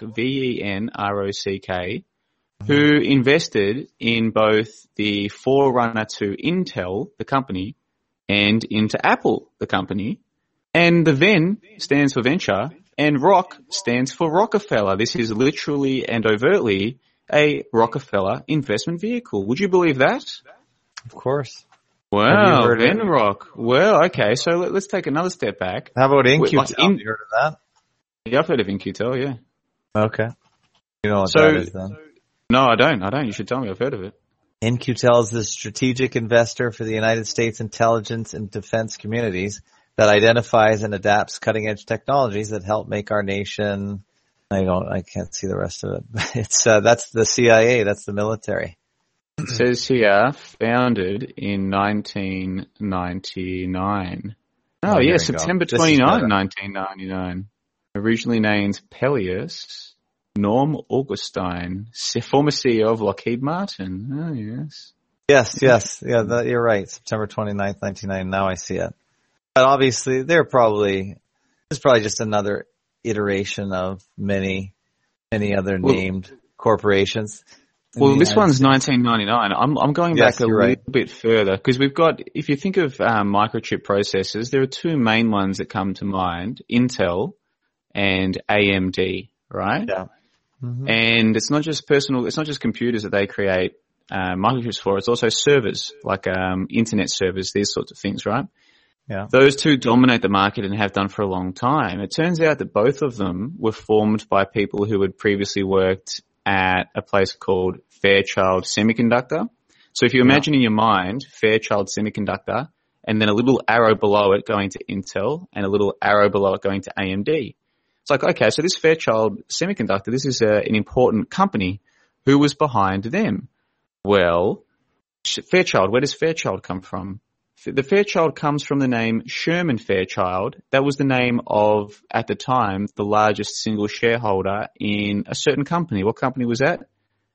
B: Venrock, who invested in both the forerunner to Intel, the company, and into Apple, the company. And the Ven stands for venture, and Rock stands for Rockefeller. This is literally and overtly a Rockefeller investment vehicle. Would you believe that?
A: Of course.
B: Wow, Venrock. Well, okay, so let's take another step back.
A: How about In-Q-Tel? Have you heard of that?
B: Yeah, I've heard of In-Q-Tel, yeah.
A: Okay. You know what that is then?
B: No, I don't. You should tell me. I've heard of it.
A: In-Q-Tel is the strategic investor for the United States intelligence and defense communities that identifies and adapts cutting-edge technologies that help make our nation. I can't see the rest of it. It's that's the CIA. That's the military.
B: It says here, founded in 1999. Oh, yeah, September 29, 1999. Originally named Peleus Norm Augustine, former CEO of Lockheed Martin. Oh, yes.
A: Yes. Yeah, you're right. September 29th, 1999. Now I see it. But obviously, it's probably just another iteration of many other named corporations.
B: Well, this one's 1999. I'm going back a little bit further because we've got, if you think of microchip processors, there are two main ones that come to mind, Intel and AMD, right?
A: Yeah. Mm-hmm.
B: And it's not just computers that they create microchips for, it's also servers, like internet servers, these sorts of things, right?
A: Yeah.
B: Those two dominate the market and have done for a long time. It turns out that both of them were formed by people who had previously worked at a place called Fairchild Semiconductor. So if you imagine in your mind Fairchild Semiconductor and then a little arrow below it going to Intel and a little arrow below it going to AMD. It's like, okay, so this Fairchild Semiconductor, this is an important company. Who was behind them? Well, Fairchild, where does Fairchild come from? The Fairchild comes from the name Sherman Fairchild. That was the name of, at the time, the largest single shareholder in a certain company. What company was that?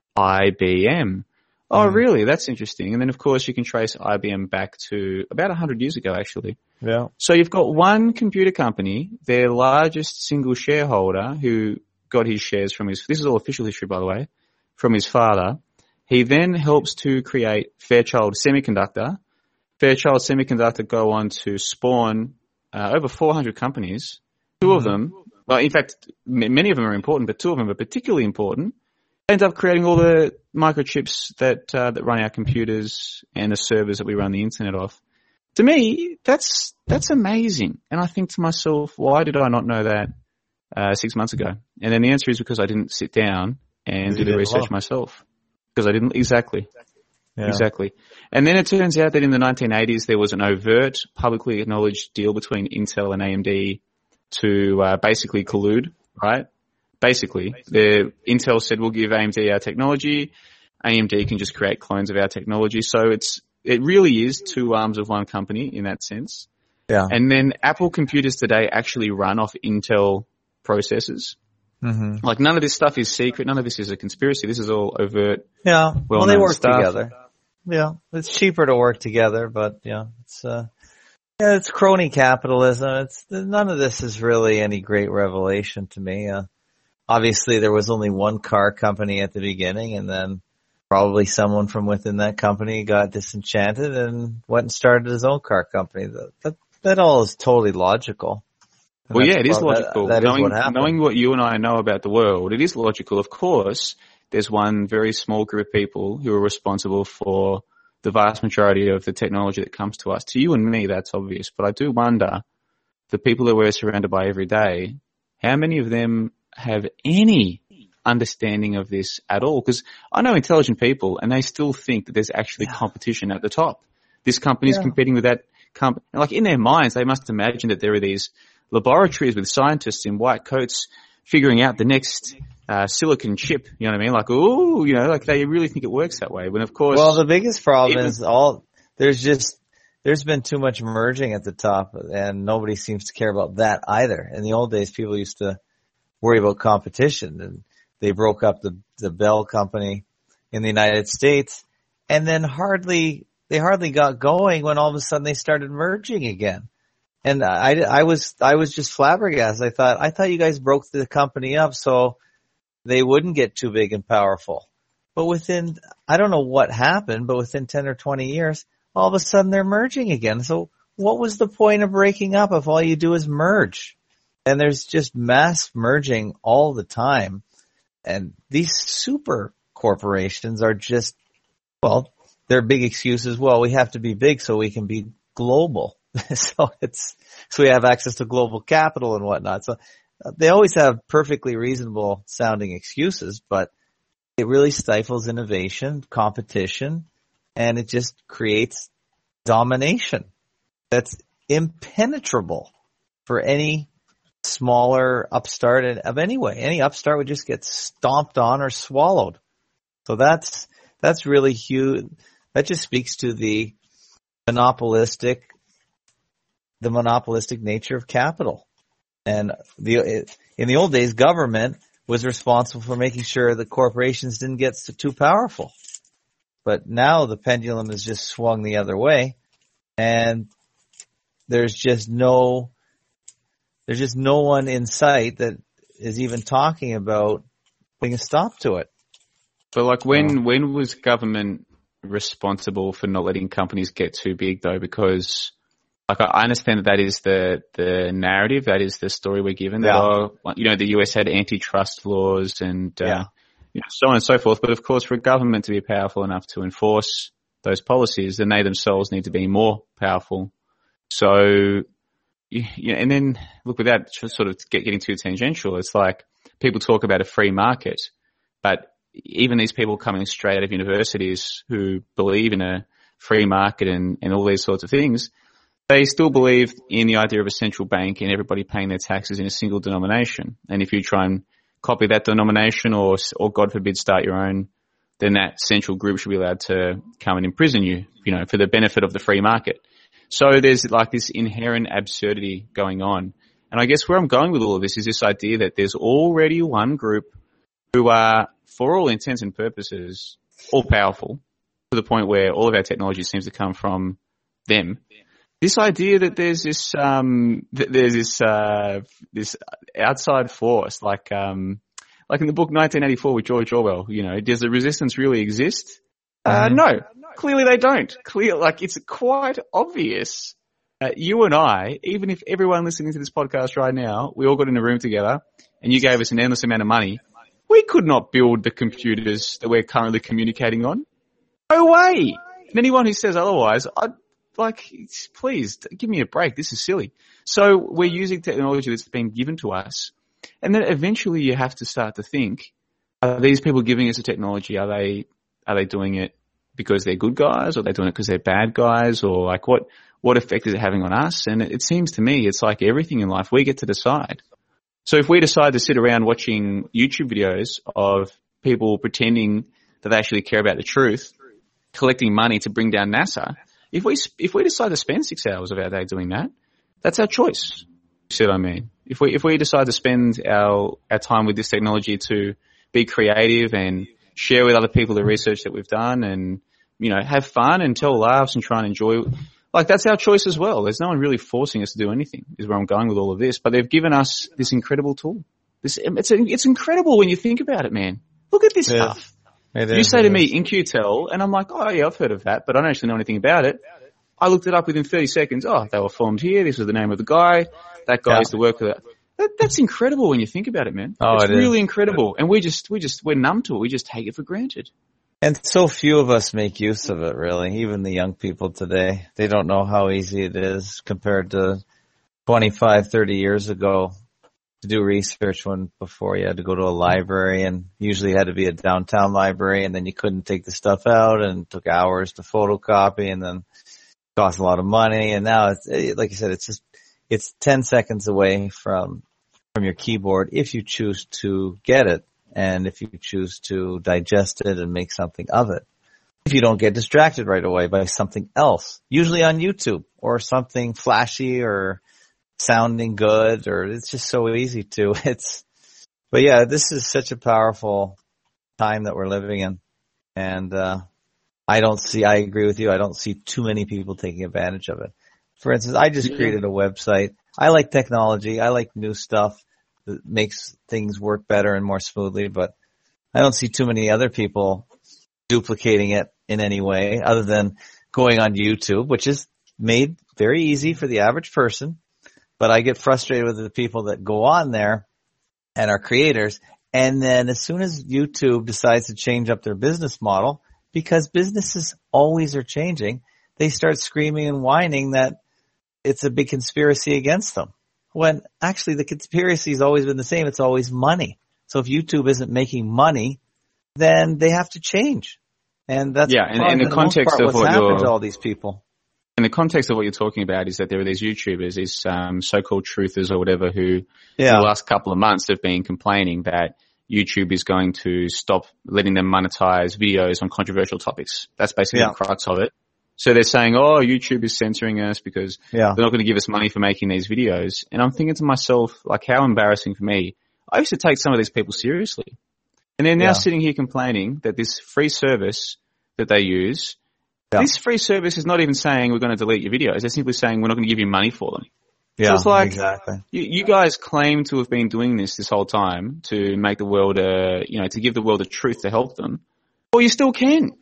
B: IBM. Oh, really? That's interesting. And then, of course, you can trace IBM back to about 100 years ago, actually.
A: Yeah.
B: So you've got one computer company, their largest single shareholder, who got his shares from his, this is all official history, by the way, from his father. He then helps to create Fairchild Semiconductor. Fairchild Semiconductor go on to spawn over 400 companies. Two of them, well, in fact, many of them are important, but two of them are particularly important. End up creating all the microchips that run our computers and the servers that we run the internet off. To me, that's amazing. And I think to myself, why did I not know that 6 months ago? And then the answer is because I didn't sit down and do the research myself. Because I didn't, exactly. Yeah. Exactly. And then it turns out that in the 1980s there was an overt, publicly acknowledged deal between Intel and AMD to basically collude, right? Basically, Intel said we'll give AMD our technology, AMD can just create clones of our technology. So it really is two arms of one company in that sense.
A: Yeah.
B: And then Apple computers today actually run off Intel processors.
A: Mm-hmm.
B: Like none of this stuff is secret. None of this is a conspiracy. This is all overt.
A: Yeah. Well, they work
B: stuff.
A: together. Yeah. It's cheaper to work together, but it's crony capitalism. None of this is really any great revelation to me. Obviously there was only one car company at the beginning, and then probably someone from within that company got disenchanted and went and started his own car company. That all is totally logical.
B: Well, yeah, it is logical.
A: That is what happened.
B: Knowing what you and I know about the world, it is logical. Of course, there's one very small group of people who are responsible for the vast majority of the technology that comes to us. To you and me, that's obvious. But I do wonder, the people that we're surrounded by every day, how many of them have any understanding of this at all? Because I know intelligent people, and they still think that there's actually competition at the top. This company is competing with that company. Like in their minds, they must imagine that there are these laboratories with scientists in white coats figuring out the next silicon chip. You know what I mean? Like, ooh, like they really think it works that way. When of course,
A: well, the biggest problem is there's been too much merging at the top, and nobody seems to care about that either. In the old days, people used to worry about competition, and they broke up the Bell company in the United States, and then they hardly got going when all of a sudden they started merging again. And I was just flabbergasted. I thought you guys broke the company up so they wouldn't get too big and powerful. But I don't know what happened, but within 10 or 20 years, all of a sudden they're merging again. So what was the point of breaking up if all you do is merge? And there's just mass merging all the time. And these super corporations are just, well, they're big excuses. Well, we have to be big so we can be global. So we have access to global capital and whatnot. So they always have perfectly reasonable sounding excuses, but it really stifles innovation, competition, and it just creates domination that's impenetrable for any smaller upstart of any way. Any upstart would just get stomped on or swallowed. So that's really huge. That just speaks to the monopolistic nature of capital. And in the old days, government was responsible for making sure the corporations didn't get too powerful. But now the pendulum has just swung the other way, and there's just no one in sight that is even talking about putting a stop to it.
B: But like when was government responsible for not letting companies get too big though? Because like I understand that is the narrative, that is the story we're given. That the US had antitrust laws and so on and so forth. But of course, for a government to be powerful enough to enforce those policies, then they themselves need to be more powerful So, and then look, without sort of getting too tangential, it's like people talk about a free market, but even these people coming straight out of universities who believe in a free market and all these sorts of things, they still believe in the idea of a central bank and everybody paying their taxes in a single denomination. And if you try and copy that denomination or God forbid start your own, then that central group should be allowed to come and imprison you, for the benefit of the free market. So there's like this inherent absurdity going on. And I guess where I'm going with all of this is this idea that there's already one group who are, for all intents and purposes, all powerful to the point where all of our technology seems to come from them. This idea that there's this outside force, like in the book 1984 with George Orwell, does the resistance really exist? No, clearly they don't. It's quite obvious. You and I, even if everyone listening to this podcast right now, we all got in a room together and you gave us an endless amount of money, we could not build the computers that we're currently communicating on. No way. And anyone who says otherwise, please give me a break. This is silly. So we're using technology that's been given to us. And then eventually you have to start to think, are these people giving us the technology? Are they doing it because they're good guys, or are they doing it because they're bad guys, or like what effect is it having on us? And it seems to me it's like everything in life, we get to decide. So if we decide to sit around watching YouTube videos of people pretending that they actually care about the truth, collecting money to bring down NASA, if we decide to spend 6 hours of our day doing that, that's our choice. You see what I mean? If we decide to spend our time with this technology to be creative and share with other people the research that we've done and, have fun and tell laughs and try and enjoy, that's our choice as well. There's no one really forcing us to do anything, is where I'm going with all of this. But they've given us this incredible tool. It's incredible when you think about it, man. Look at this stuff. You say to me, In-Q-Tel, and I'm like, oh yeah, I've heard of that, but I don't actually know anything about it. I looked it up within 30 seconds. Oh, they were formed here. This was the name of the guy. That guy used to work for that. That's incredible when you think about it, man.
A: Oh,
B: it's really incredible. And we're numb to it. We just take it for granted.
A: And so few of us make use of it, really. Even the young people today, they don't know how easy it is compared to 25, 30 years ago to do research before you had to go to a library, and usually it had to be a downtown library, and then you couldn't take the stuff out, and it took hours to photocopy, and then it cost a lot of money. And now like you said, it's 10 seconds away from your keyboard if you choose to get it, and if you choose to digest it and make something of it. If you don't get distracted right away by something else, usually on YouTube, or something flashy or sounding good, or it's just so easy to. But yeah, this is such a powerful time that we're living in. And I agree with you, I don't see too many people taking advantage of it. For instance, I just created a website. I like technology. I like new stuff that makes things work better and more smoothly, but I don't see too many other people duplicating it in any way other than going on YouTube, which is made very easy for the average person. But I get frustrated with the people that go on there and are creators, and then as soon as YouTube decides to change up their business model, because businesses always are changing, they start screaming and whining that it's a big conspiracy against them. When actually the conspiracy has always been the same. It's always money. So if YouTube isn't making money, then they have to change. And that's
B: in the context of
A: what's happened to all these people.
B: In the context of what you're talking about is that there are these YouTubers, these so-called truthers or whatever, who in the last couple of months have been complaining that YouTube is going to stop letting them monetize videos on controversial topics. That's basically the crux of it. So they're saying, oh, YouTube is censoring us because they're not going to give us money for making these videos. And I'm thinking to myself, like, how embarrassing for me. I used to take some of these people seriously. And they're now sitting here complaining that this free service that they use, this free service is not even saying we're going to delete your videos. They're simply saying we're not going to give you money for them. Yeah, so it's like, exactly. You guys claim to have been doing this whole time to make the world, to give the world the truth to help them. Well, you still can.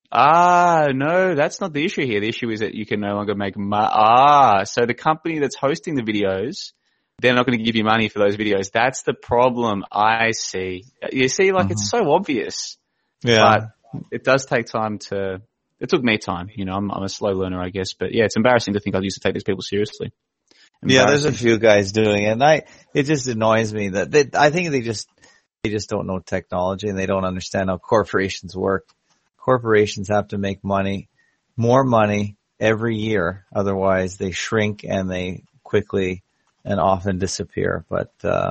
B: No, that's not the issue here. The issue is that you can no longer make so the company that's hosting the videos, they're not going to give you money for those videos. That's the problem. I see. You see, it's so obvious. Yeah. But it does take time to it took me time. You know, I'm a slow learner, I guess. But yeah, it's embarrassing to think I used to take these people seriously.
A: Yeah, there's a few guys doing it, and it just annoys me that I think they just don't know technology and they don't understand how corporations work. Corporations have to make more money every year, otherwise they shrink and they quickly and often disappear. But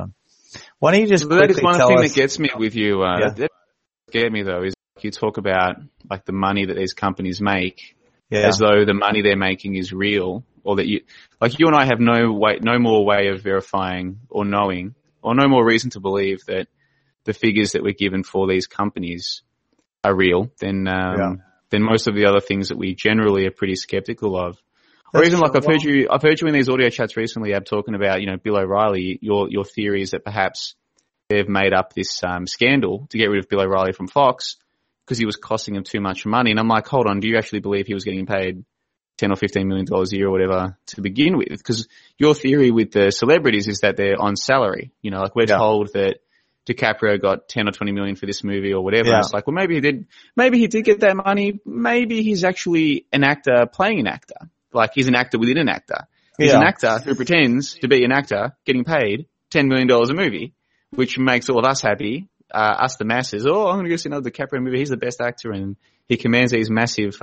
A: why don't you just quickly
B: that is one
A: tell
B: thing
A: us,
B: that gets me with you.
A: Yeah.
B: That gets me though is you talk about like the money that these companies make,
A: Yeah.
B: as though the money they're making is real, or that you and I have no more way of verifying or knowing, or no more reason to believe that the figures that we're given for these companies are real than most of the other things that we generally are pretty skeptical of. Or even like I've heard you in these audio chats recently, Ab, talking about, you know, Bill O'Reilly, your theory is that perhaps they've made up this scandal to get rid of Bill O'Reilly from Fox because he was costing them too much money. And I'm like, hold on, do you actually believe he was getting paid $10 or $15 million a year or whatever to begin with? Because your theory with the celebrities is that they're on salary. You know, like we're told that DiCaprio got 10 or 20 million for this movie or whatever. Yeah. It's like, well, maybe he did get that money. Maybe he's actually an actor playing an actor. Like he's an actor within an actor. He's an actor who pretends to be an actor getting paid $10 million a movie, which makes all of us happy, us the masses. Oh, I'm going to go see another DiCaprio movie. He's the best actor and he commands these massive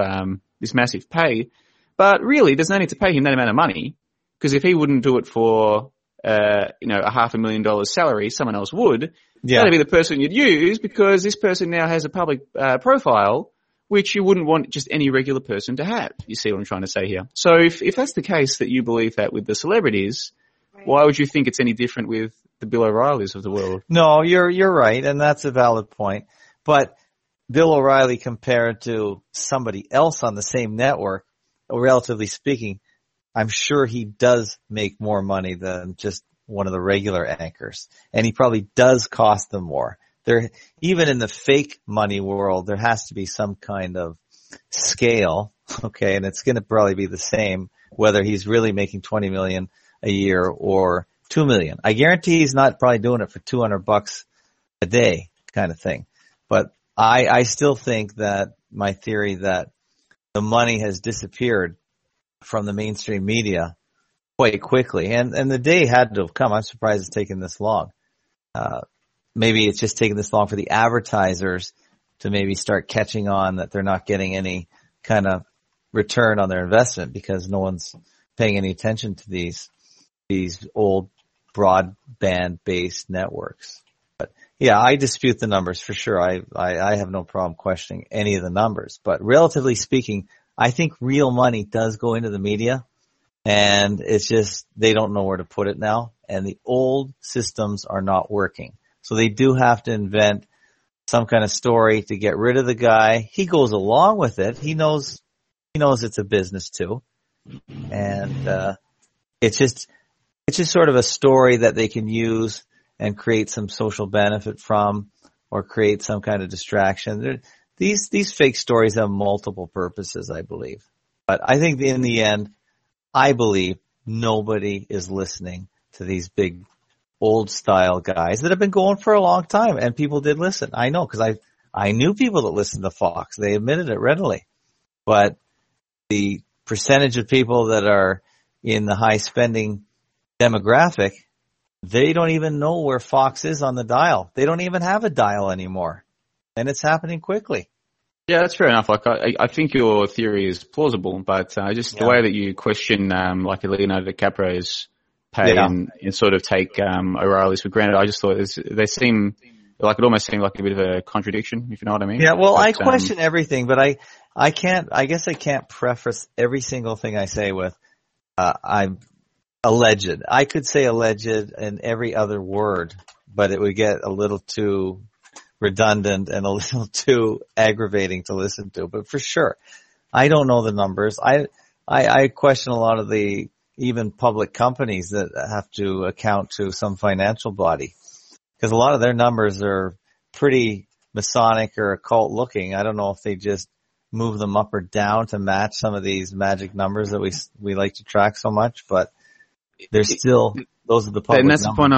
B: pay. But really, there's no need to pay him that amount of money because if he wouldn't do it for, a $500,000 salary, someone else would. Yeah. That'd be the person you'd use because this person now has a public profile, which you wouldn't want just any regular person to have. You see what I'm trying to say here? So if that's the case that you believe that with the celebrities, why would you think it's any different with the Bill O'Reillys of the world?
A: No, you're right, and that's a valid point. But Bill O'Reilly compared to somebody else on the same network, relatively speaking, I'm sure he does make more money than just one of the regular anchors. And he probably does cost them more. Even in the fake money world, there has to be some kind of scale, okay, and it's going to probably be the same whether he's really making $20 million a year or $2 million. I guarantee he's not probably doing it for $200 a day kind of thing. But I still think that my theory that the money has disappeared from the mainstream media quite quickly, and the day had to have come. I'm surprised it's taken this long. Maybe it's just taken this long for the advertisers to maybe start catching on that they're not getting any kind of return on their investment because no one's paying any attention to these old broadband-based networks. But yeah, I dispute the numbers for sure. I have no problem questioning any of the numbers. But relatively speaking, I think real money does go into the media, and it's just they don't know where to put it now, and the old systems are not working. So they do have to invent some kind of story to get rid of the guy. He goes along with it. He knows it's a business too. And it's just sort of a story that they can use and create some social benefit from or create some kind of distraction. These fake stories have multiple purposes, I believe. But I think in the end, I believe nobody is listening to these big old style guys that have been going for a long time, and people did listen. I know because I knew people that listened to Fox. They admitted it readily. But the percentage of people that are in the high spending demographic, they don't even know where Fox is on the dial. They don't even have a dial anymore. And it's happening quickly.
B: Yeah, that's fair enough. Like, I think your theory is plausible, but just the way that you question, like Leonardo DiCaprio's pay and sort of take O'Reilly's for granted, I just thought they seem like it almost seemed like a bit of a contradiction, if you know what I mean.
A: Yeah, well, I question everything, but I guess I can't preface every single thing I say with I'm alleged. I could say alleged in every other word, but it would get a little too redundant and a little too aggravating to listen to. But for sure, I don't know the numbers. I question a lot of the even public companies that have to account to some financial body because a lot of their numbers are pretty Masonic or occult looking. I don't know if they just move them up or down to match some of these magic numbers that we like to track so much, but they're still, those are the public numbers.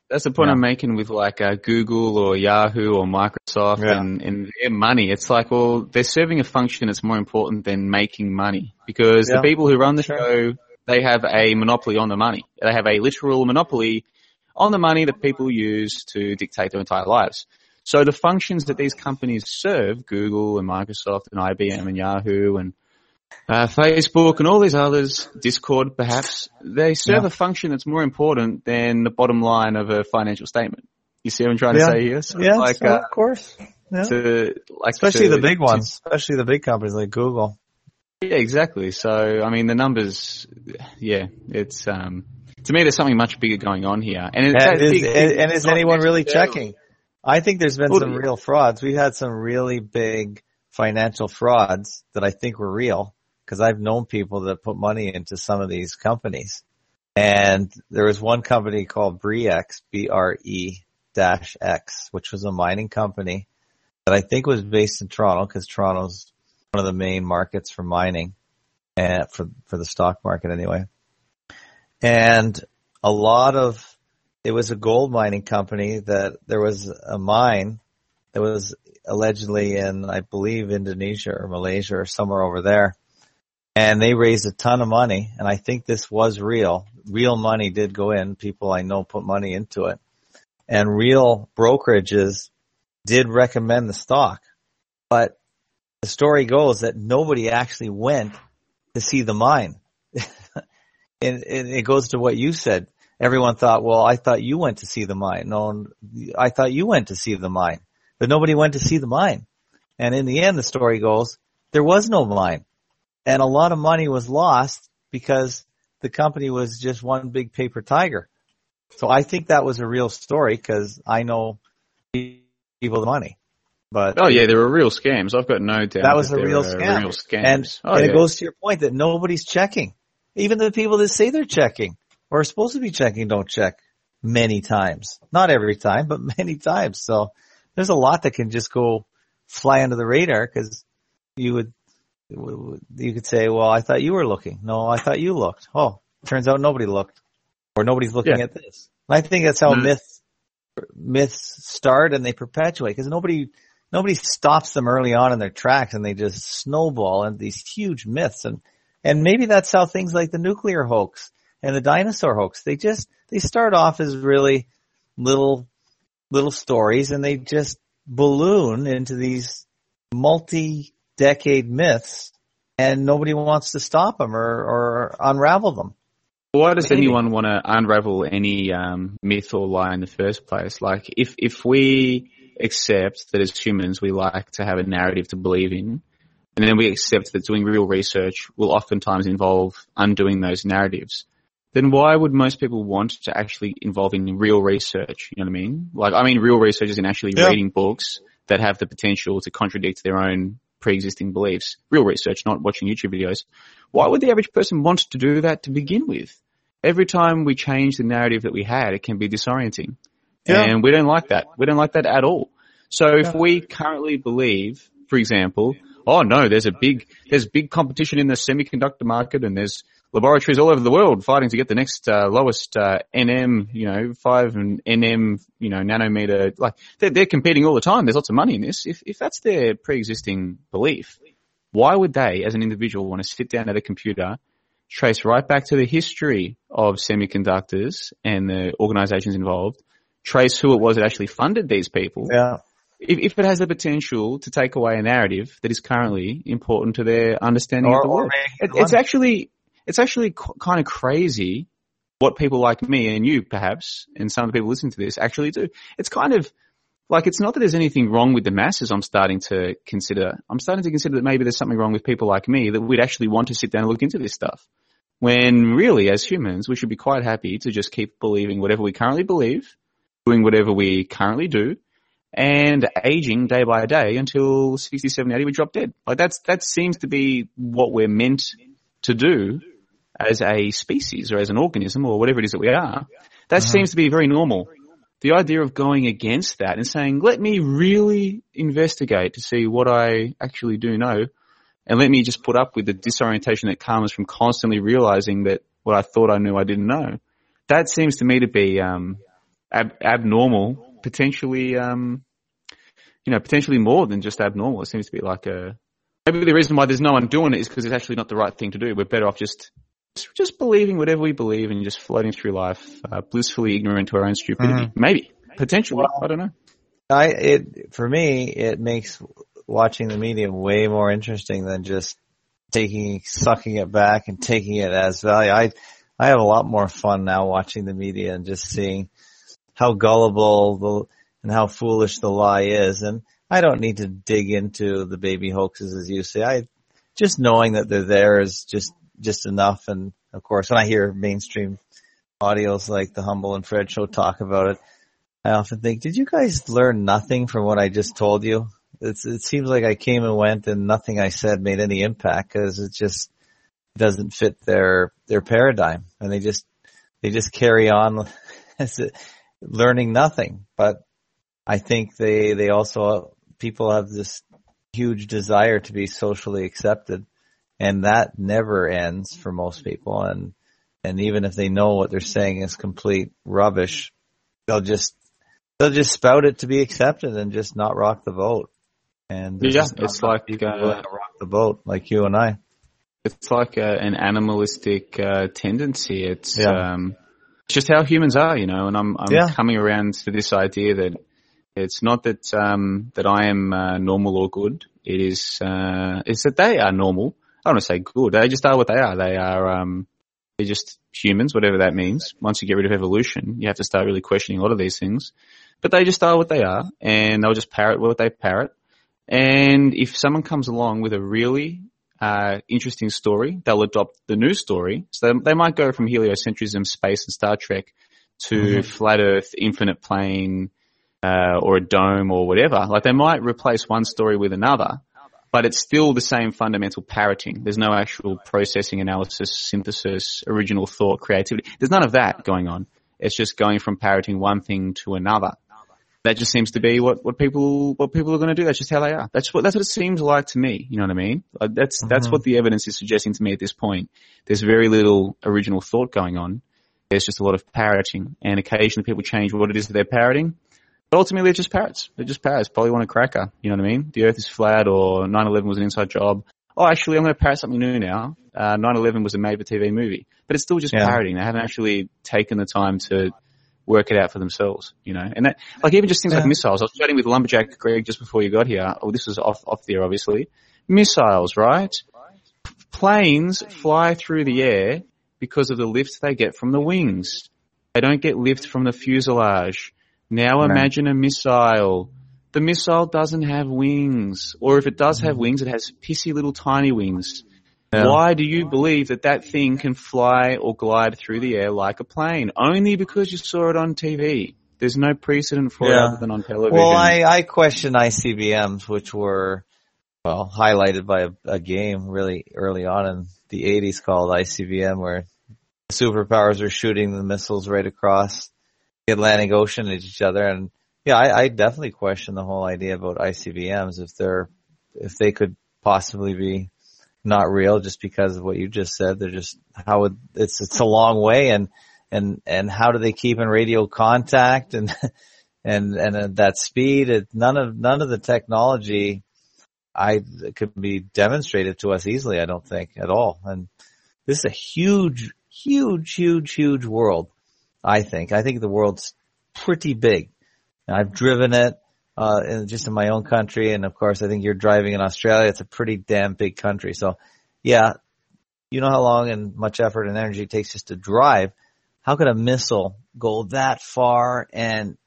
B: That's the point
A: Yeah.
B: I'm making with like Google or Yahoo or Microsoft
A: Yeah.
B: and their money. It's like, well, they're serving a function that's more important than making money because the
A: Yeah.
B: people who run the
A: Sure.
B: show, they have a monopoly on the money. They have a literal monopoly on the money that people use to dictate their entire lives. So the functions that these companies serve, Google and Microsoft and IBM and Yahoo and Facebook and all these others, Discord perhaps, they serve
A: Yeah.
B: a function that's more important than the bottom line of a financial statement. You see what I'm trying to say here? So
A: Yeah,
B: like,
A: of course. Yeah. Especially the big ones, especially the big companies like Google.
B: Yeah, exactly. So, I mean, the numbers, yeah, it's, to me, there's something much bigger going on here.
A: And is anyone really checking? I think there's been
B: Well,
A: some real frauds. We've had some really big financial frauds that I think were real because I've known people that put money into some of these companies. And there was one company called Bre-X, BRE-X, which was a mining company that I think was based in Toronto because Toronto's one of the main markets for mining and for the stock market anyway. And it was a gold mining company that there was a mine that was allegedly in, I believe, Indonesia or Malaysia or somewhere over there. And they raised a ton of money. And I think this was real. Real money did go in. People I know put money into it. And real brokerages did recommend the stock. But the story goes that nobody actually went to see the mine. And it goes to what you said. Everyone thought, well, I thought you went to see the mine. No, I thought you went to see the mine. But nobody went to see the mine. And in the end, the story goes, there was no mine. And a lot of money was lost because the company was just one big paper tiger. So I think that was a real story because I know people with money. But
B: oh yeah, there were real scams. I've got no doubt
A: that was
B: that
A: a real
B: there were
A: scam.
B: real scams.
A: And it goes to your point that nobody's checking. Even the people that say they're checking or are supposed to be checking don't check many times. Not every time, but many times. So there's a lot that can just go fly under the radar because you could say, well, I thought you were looking. No, I thought you looked. Oh, turns out nobody looked or nobody's looking at this. And I think that's how myths start and they perpetuate because nobody stops them early on in their tracks and they just snowball into these huge myths. And maybe that's how things like the nuclear hoax and the dinosaur hoax, they start off as really little stories and they just balloon into these multi-decade myths and nobody wants to stop them or unravel them.
B: Why does anyone want to unravel any myth or lie in the first place? Like if we accept that as humans we like to have a narrative to believe in, and then we accept that doing real research will oftentimes involve undoing those narratives, then why would most people want to actually involve in real research? You know what I mean? Like, I mean real research is in actually reading books that have the potential to contradict their own pre-existing beliefs. Real research, not watching YouTube videos. Why would the average person want to do that to begin with? Every time we change the narrative that we had, it can be disorienting. Yeah. And we don't like that. We don't like that at all. So if we currently believe, for example, oh no, there's big competition in the semiconductor market and there's laboratories all over the world fighting to get the next lowest NM, 5 and NM, nanometer. Like they're competing all the time. There's lots of money in this. If that's their pre-existing belief, why would they, as an individual, want to sit down at a computer, trace right back to the history of semiconductors and the organizations involved, trace who it was that actually funded these people?
A: Yeah.
B: If it has the potential to take away a narrative that is currently important to their understanding of the world. It's actually kind of crazy what people like me and you perhaps, and some of the people listening to this actually do. It's kind of like, it's not that there's anything wrong with the masses. I'm starting to consider that maybe there's something wrong with people like me that we'd actually want to sit down and look into this stuff. When really, as humans, we should be quite happy to just keep believing whatever we currently believe, doing whatever we currently do, and aging day by day until 60, 70, 80, we drop dead. Like that seems to be what we're meant to do as a species or as an organism or whatever it is that we are. That seems to be very normal. The idea of going against that and saying, let me really investigate to see what I actually do know, and let me just put up with the disorientation that comes from constantly realizing that what I thought I knew I didn't know. That seems to me to be abnormal, potentially, potentially more than just abnormal. It seems to be like maybe the reason why there's no one doing it is because it's actually not the right thing to do. We're better off just believing whatever we believe and just floating through life, blissfully ignorant to our own stupidity.
A: Mm-hmm.
B: Maybe, potentially, well, I don't know.
A: For me, it makes watching the media way more interesting than just sucking it back and taking it as value. I have a lot more fun now watching the media and just seeing how gullible and how foolish the lie is. And I don't need to dig into the baby hoaxes, as you say. Just knowing that they're there is just enough. And of course, when I hear mainstream audios like the Humble and Fred show talk about it, I often think, did you guys learn nothing from what I just told you? It seems like I came and went and nothing I said made any impact because it just doesn't fit their paradigm, and they just carry on learning nothing. But I think they also, people have this huge desire to be socially accepted, and that never ends for most people. And even if they know what they're saying is complete rubbish, they'll just spout it to be accepted and just not rock the boat. And
B: it's like
A: rock the boat like you and I.
B: It's like an animalistic tendency. It's just how humans are, and I'm coming around to this idea that it's not that that I am normal or good. It's that they are normal. I don't want to say good. They just are what they are. They're just humans, whatever that means. Once you get rid of evolution, you have to start really questioning a lot of these things. But they just are what they are, and they'll just parrot what they parrot. And if someone comes along with a really interesting story, they'll adopt the new story. So they might go from heliocentrism, space, and Star Trek to flat Earth, infinite plane, or a dome or whatever. Like they might replace one story with another, but it's still the same fundamental parroting. There's no actual processing, analysis, synthesis, original thought, creativity. There's none of that going on. It's just going from parroting one thing to another. That just seems to be what people are going to do. That's just how they are. That's what it seems like to me. You know what I mean? That's what the evidence is suggesting to me at this point. There's very little original thought going on. There's just a lot of parroting, and occasionally people change what it is that they're parroting. But ultimately, they're just parrots. They're just parrots. Probably want a cracker. You know what I mean? The Earth is flat, or 9/11 was an inside job. Oh, actually, I'm going to parrot something new now. 9/11 was a made-for-TV movie, but it's still just parroting. They haven't actually taken the time to work it out for themselves, and that, like even just things like missiles. I was chatting with Lumberjack Greg just before you got here. Oh, this was off the air, obviously. Missiles, right? Planes fly through the air because of the lift they get from the wings. They don't get lift from the fuselage. Now imagine a missile. The missile doesn't have wings, or if it does have wings, it has pissy little tiny wings. Yeah. Why do you believe that thing can fly or glide through the air like a plane? Only because you saw it on TV. There's no precedent for it other than on television.
A: Well, I question ICBMs, which were, highlighted by a game really early on in the 80s called ICBM, where the superpowers are shooting the missiles right across the Atlantic Ocean at each other. And I definitely question the whole idea about ICBMs if they could possibly be not real, just because of what you just said. They're just it's a long way, and how do they keep in radio contact and at that speed? None of the technology could be demonstrated to us easily, I don't think, at all. And this is a huge world. I think the world's pretty big. And I've driven it just in my own country, and of course I think you're driving in Australia. It's a pretty damn big country. So you know how long and much effort and energy it takes just to drive. How could a missile go that far and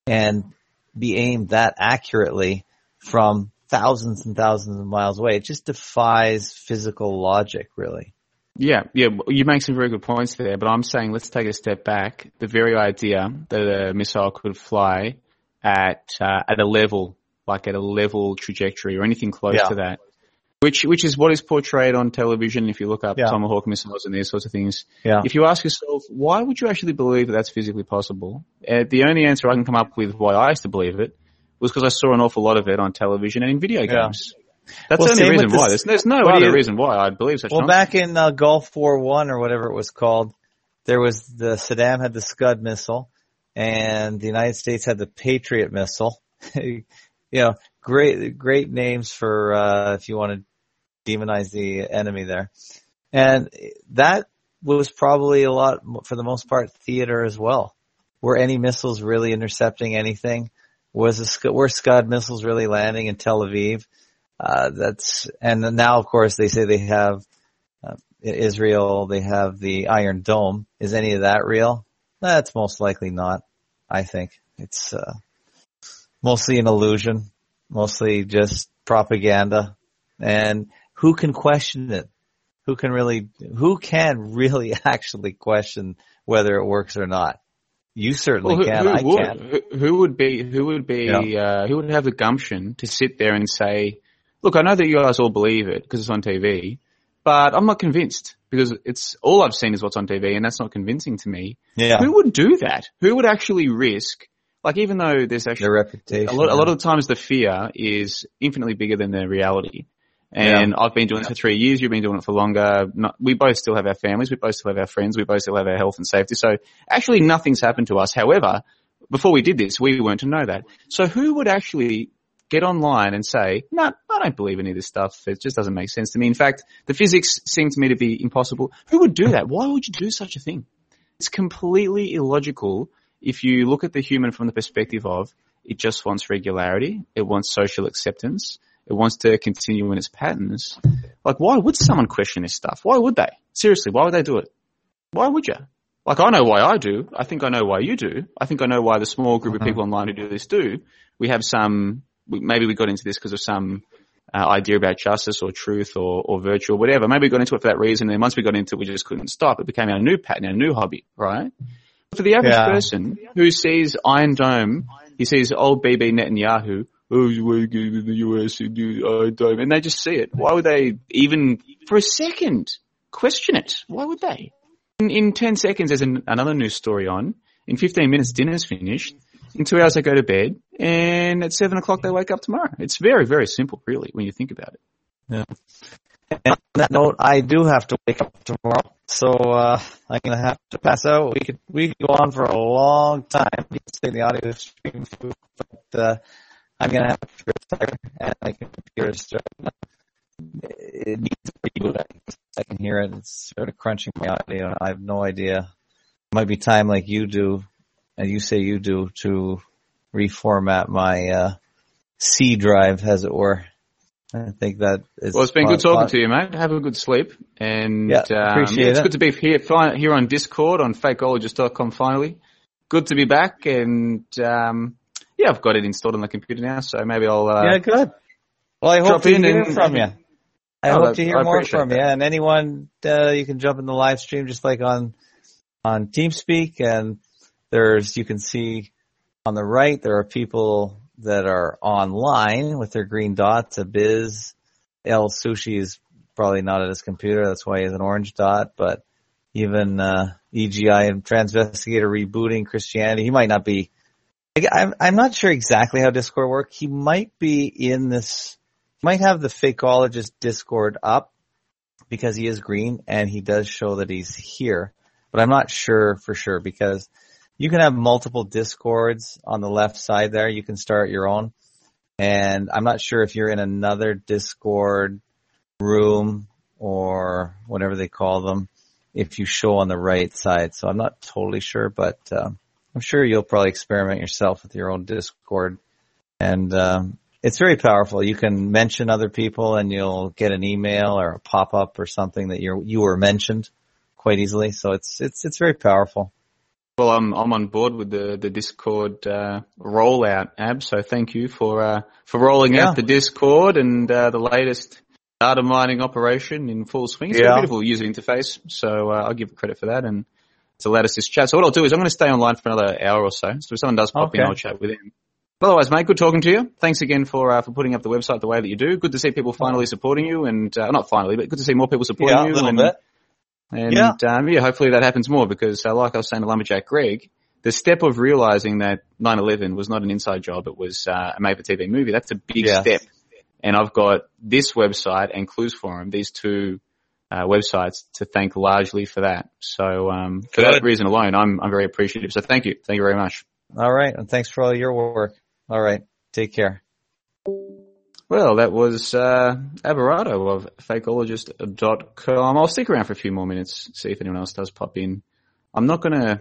A: be aimed that accurately from thousands and thousands of miles away? It just defies physical logic, really.
B: Yeah, you make some very good points there, but I'm saying let's take a step back. The very idea that a missile could fly at a level, like at a level trajectory or anything close to that, which is what is portrayed on television. If you look up Tomahawk missiles and these sorts of things, if you ask yourself, why would you actually believe that that's physically possible? The only answer I can come up with why I used to believe it was because I saw an awful lot of it on television and in video games. That's the only reason why. There's no other reason why I'd believe such nonsense.
A: Well, back in Gulf War I or whatever it was called, there was Saddam had the Scud missile, and the United States had the Patriot missile. Great names for if you want to demonize the enemy there. And that was probably a lot, for the most part, theater as well. Were any missiles really intercepting anything? Were Scud missiles really landing in Tel Aviv? And now, of course, they say they have Israel, they have the Iron Dome. Is any of that real? That's most likely not, I think. It's mostly an illusion, mostly just propaganda. And who can question it? Who can really actually question whether it works or not? You certainly can. I can't.
B: Who would have the gumption to sit there and say, look, I know that you guys all believe it because it's on TV, but I'm not convinced because it's all I've seen is what's on TV, and that's not convincing to me.
A: Yeah.
B: Who would do that? Who would actually risk, like, even though there's actually
A: their reputation,
B: a lot of the times the fear is infinitely bigger than the reality. And I've been doing it for 3 years. You've been doing it for longer. We both still have our families. We both still have our friends. We both still have our health and safety. So actually nothing's happened to us. However, before we did this, we weren't to know that. So who would actually get online and say, no, I don't believe any of this stuff. It just doesn't make sense to me. In fact, the physics seem to me to be impossible. Who would do that? Why would you do such a thing? It's completely illogical if you look at the human from the perspective of it just wants regularity. It wants social acceptance. It wants to continue in its patterns. Like, why would someone question this stuff? Why would they? Seriously, why would they do it? Why would you? Like, I know why I do. I think I know why you do. I think I know why the small group of people online who do this do. We have maybe we got into this because of some idea about justice or truth or virtue or whatever. Maybe we got into it for that reason, and once we got into it, we just couldn't stop. It became our new pattern, our new hobby, right? But for the average person who sees Iron Dome, he sees old Bibi Netanyahu, oh, you want to give in the US and do Iron Dome, and they just see it. Why would they even, for a second, question it? Why would they? In 10 seconds, there's another news story on. In 15 minutes, dinner's finished. In 2 hours, they go to bed. And at 7 o'clock, they wake up tomorrow. It's very, very simple, really, when you think about it.
A: Yeah. And on that note, I do have to wake up tomorrow. So, I'm going to have to pass out. We could go on for a long time. You can stay in the audio stream too, but, I'm going to have to retire, and my computer it needs a reboot. I can hear it. It's sort of crunching my audio. I have no idea. It might be time, like you do, and you say you do, to reformat my C drive, as it were. I think that is...
B: Well, it's been good talking to you, mate. Have a good sleep. And
A: appreciate
B: it's good to be here on Discord, on fakeologist.com finally. Good to be back, and... yeah, I've got it installed on the computer now, so maybe I'll...
A: good. Well, I hope to hear from you. I hope to hear more from you. And anyone, you can jump in the live stream just like on TeamSpeak, and you can see on the right, there are people that are online with their green dots. Abiz, El Sushi is probably not at his computer, that's why he has an orange dot, but even EGI and Transvestigator rebooting Christianity, he might not be... I'm not sure exactly how Discord works. He might be might have the Fakeologist Discord up because he is green and he does show that he's here. But I'm not sure for sure because you can have multiple Discords on the left side there. You can start your own. And I'm not sure if you're in another Discord room or whatever they call them, if you show on the right side. So I'm not totally sure, but I'm sure you'll probably experiment yourself with your own Discord. And it's very powerful. You can mention other people and you'll get an email or a pop-up or something that you were mentioned quite easily. So it's very powerful.
B: Well, I'm on board with the Discord rollout, Ab. So thank you for rolling out the Discord and the latest data mining operation in full swing. It's a beautiful user interface. So I'll give it credit for that, and it's allowed us this chat. So what I'll do is I'm going to stay online for another hour or so. So if someone does pop in, I'll chat with him. But otherwise, mate, good talking to you. Thanks again for putting up the website the way that you do. Good to see people finally supporting you, and not finally, but good to see more people supporting you.
A: A little bit.
B: And hopefully that happens more because, like I was saying to Lumberjack Greg, the step of realizing that 9/11 was not an inside job, it was a made-for-TV movie. That's a big step. And I've got this website and Clues Forum, these two websites, to thank largely for that. So for that reason alone, I'm very appreciative. So thank you. Thank you very much.
A: All right. And thanks for all your work. All right. Take care.
B: Well, that was Aberrado of fakeologist.com. I'll stick around for a few more minutes, see if anyone else does pop in. I'm going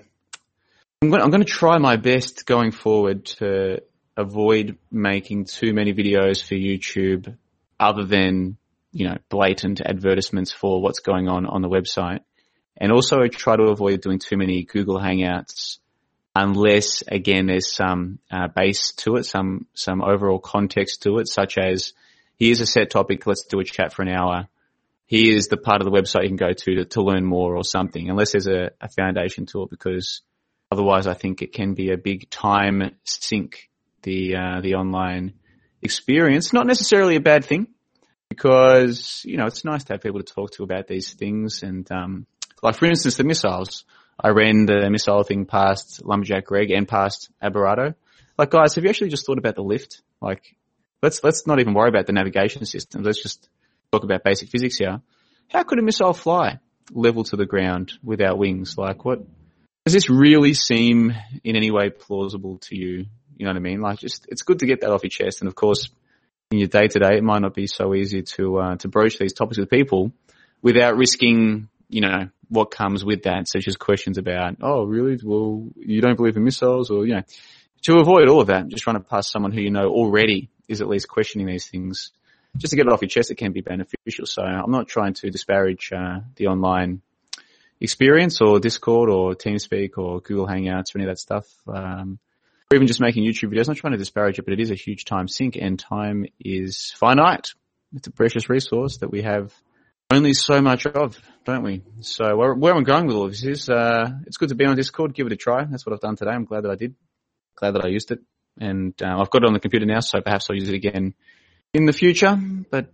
B: to try my best going forward to avoid making too many videos for YouTube other than, blatant advertisements for what's going on the website. And also try to avoid doing too many Google Hangouts unless, again, there's some base to it, some overall context to it, such as here's a set topic, let's do a chat for an hour. Here's the part of the website you can go to learn more or something, unless there's a foundation to it, because otherwise I think it can be a big time sink, the online experience. Not necessarily a bad thing, because, it's nice to have people to talk to about these things. And, like for instance, the missiles. I ran the missile thing past Lumberjack Greg and past Aberrado. Like, guys, have you actually just thought about the lift? Like, let's not even worry about the navigation system. Let's just talk about basic physics here. How could a missile fly level to the ground without wings? Like, what does this really seem in any way plausible to you? You know what I mean? Like, it's good to get that off your chest. And of course, in your day to day, it might not be so easy to broach these topics with people without risking, what comes with that, such as questions about, oh, really? Well, you don't believe in missiles, or, to avoid all of that, just run it past someone who already is at least questioning these things. Just to get it off your chest, it can be beneficial. So I'm not trying to disparage the online experience or Discord or TeamSpeak or Google Hangouts or any of that stuff, or even just making YouTube videos. I'm not trying to disparage it, but it is a huge time sink, and time is finite. It's a precious resource that we have only so much of, don't we? So where I'm going with all of this is, it's good to be on Discord. Give it a try. That's what I've done today. I'm glad that I did. Glad that I used it. And I've got it on the computer now, so perhaps I'll use it again in the future. But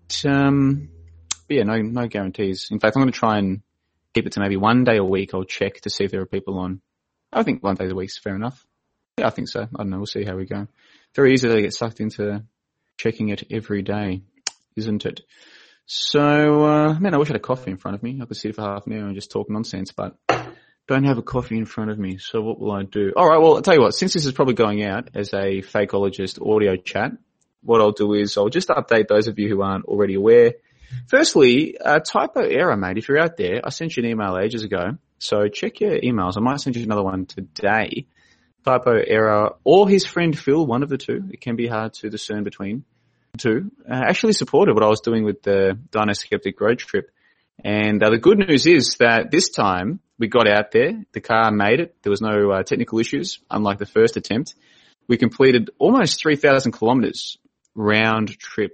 B: yeah, no guarantees. In fact, I'm going to try and keep it to maybe one day a week. I'll check to see if there are people on. I think 1 day a week is fair enough. Yeah, I think so. I don't know. We'll see how we go. Very easy to get sucked into checking it every day, isn't it? So, man, I wish I had a coffee in front of me. I could sit for half an hour and just talk nonsense, but don't have a coffee in front of me. So what will I do? All right, well, I'll tell you what, since this is probably going out as a Fakeologist audio chat, what I'll do is I'll just update those of you who aren't already aware. Firstly, typo error, mate. If you're out there, I sent you an email ages ago, so check your emails. I might send you another one today. Typo error or his friend Phil, one of the two. It can be hard to discern between two. Actually supported what I was doing with the Dino Skeptic road trip. And the good news is that this time we got out there. The car made it. There was no technical issues, unlike the first attempt. We completed almost 3,000 kilometres round trip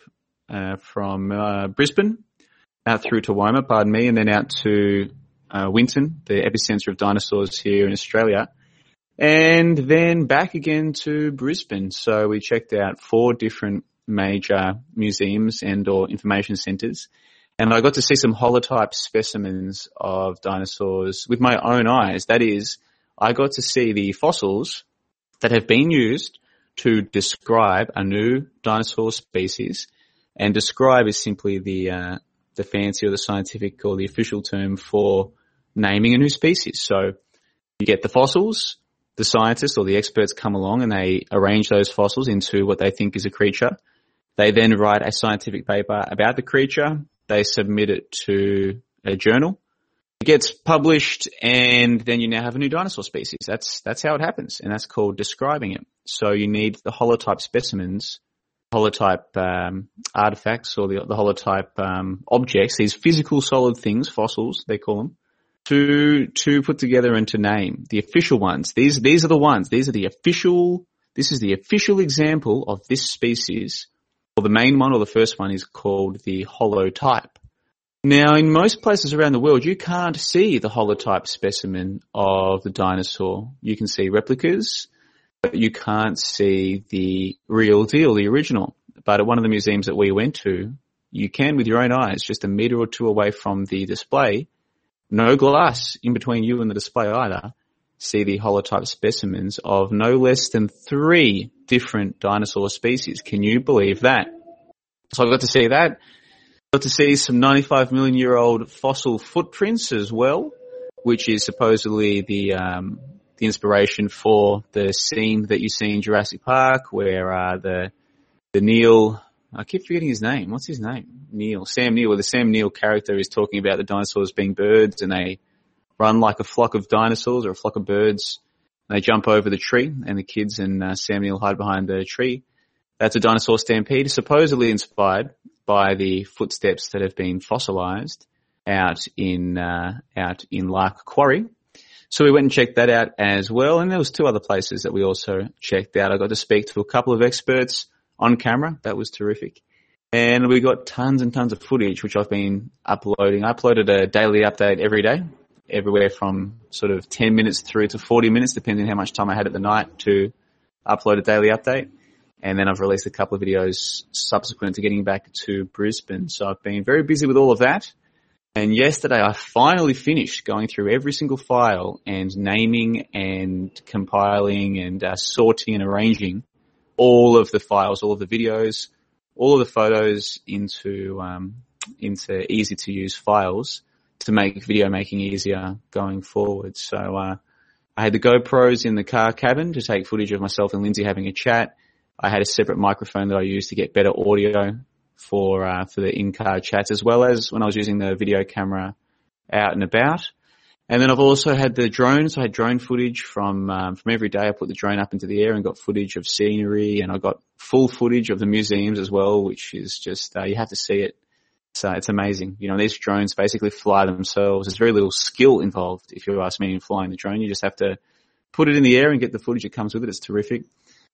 B: from Brisbane out through to Woma, pardon me, and then out to Winton, the epicentre of dinosaurs here in Australia, and then back again to Brisbane. So we checked out 4 different major museums and or information centres, and I got to see some holotype specimens of dinosaurs with my own eyes. That is, I got to see the fossils that have been used to describe a new dinosaur species, and describe is simply the fancy or the scientific or the official term for naming a new species. So you get the fossils, the scientists or the experts come along and they arrange those fossils into what they think is a creature. They then write a scientific paper about the creature. They submit it to a journal. It gets published, and then you now have a new dinosaur species. That's how it happens, and that's called describing it. So you need the holotype specimens, holotype artifacts, or the holotype objects, these physical solid things, fossils they call them, to put together and to name the official ones. These are the ones. These are the official. This is the official example of this species. Or the main one, or the first one, is called the holotype. Now, in most places around the world, you can't see the holotype specimen of the dinosaur. You can see replicas, but you can't see the real deal, the original. But at one of the museums that we went to, you can, with your own eyes, just a metre or two away from the display, no glass in between you and the display either, see the holotype specimens of no less than 3 different dinosaur species. Can you believe that? So I got to see that. Got to see some 95 million year old fossil footprints as well, which is supposedly the the inspiration for the scene that you see in Jurassic Park where the Neil, I keep forgetting his name. What's his name? Sam Neill, where the Sam Neill character is talking about the dinosaurs being birds and they run like a flock of dinosaurs or a flock of birds. They jump over the tree and the kids and Sam Neill hide behind the tree. That's a dinosaur stampede, supposedly inspired by the footsteps that have been fossilized out in Lark Quarry. So we went and checked that out as well. And there was 2 other places that we also checked out. I got to speak to a couple of experts on camera. That was terrific. And we got tons and tons of footage, which I've been uploading. I uploaded a daily update every day, everywhere from sort of 10 minutes through to 40 minutes, depending on how much time I had at the night to upload a daily update. And then I've released a couple of videos subsequent to getting back to Brisbane. So I've been very busy with all of that. And yesterday I finally finished going through every single file and naming and compiling and sorting and arranging all of the files, all of the videos, all of the photos into easy to use files to make video making easier going forward. So I had the GoPros in the car cabin to take footage of myself and Lindsay having a chat. I had a separate microphone that I used to get better audio for the in-car chats, as well as when I was using the video camera out and about. And then I've also had the drones. I had drone footage from every day. I put the drone up into the air and got footage of scenery, and I got full footage of the museums as well, which is just, you have to see it. So it's amazing. You know, these drones basically fly themselves. There's very little skill involved, if you ask me, in flying the drone. You just have to put it in the air and get the footage that comes with it. It's terrific.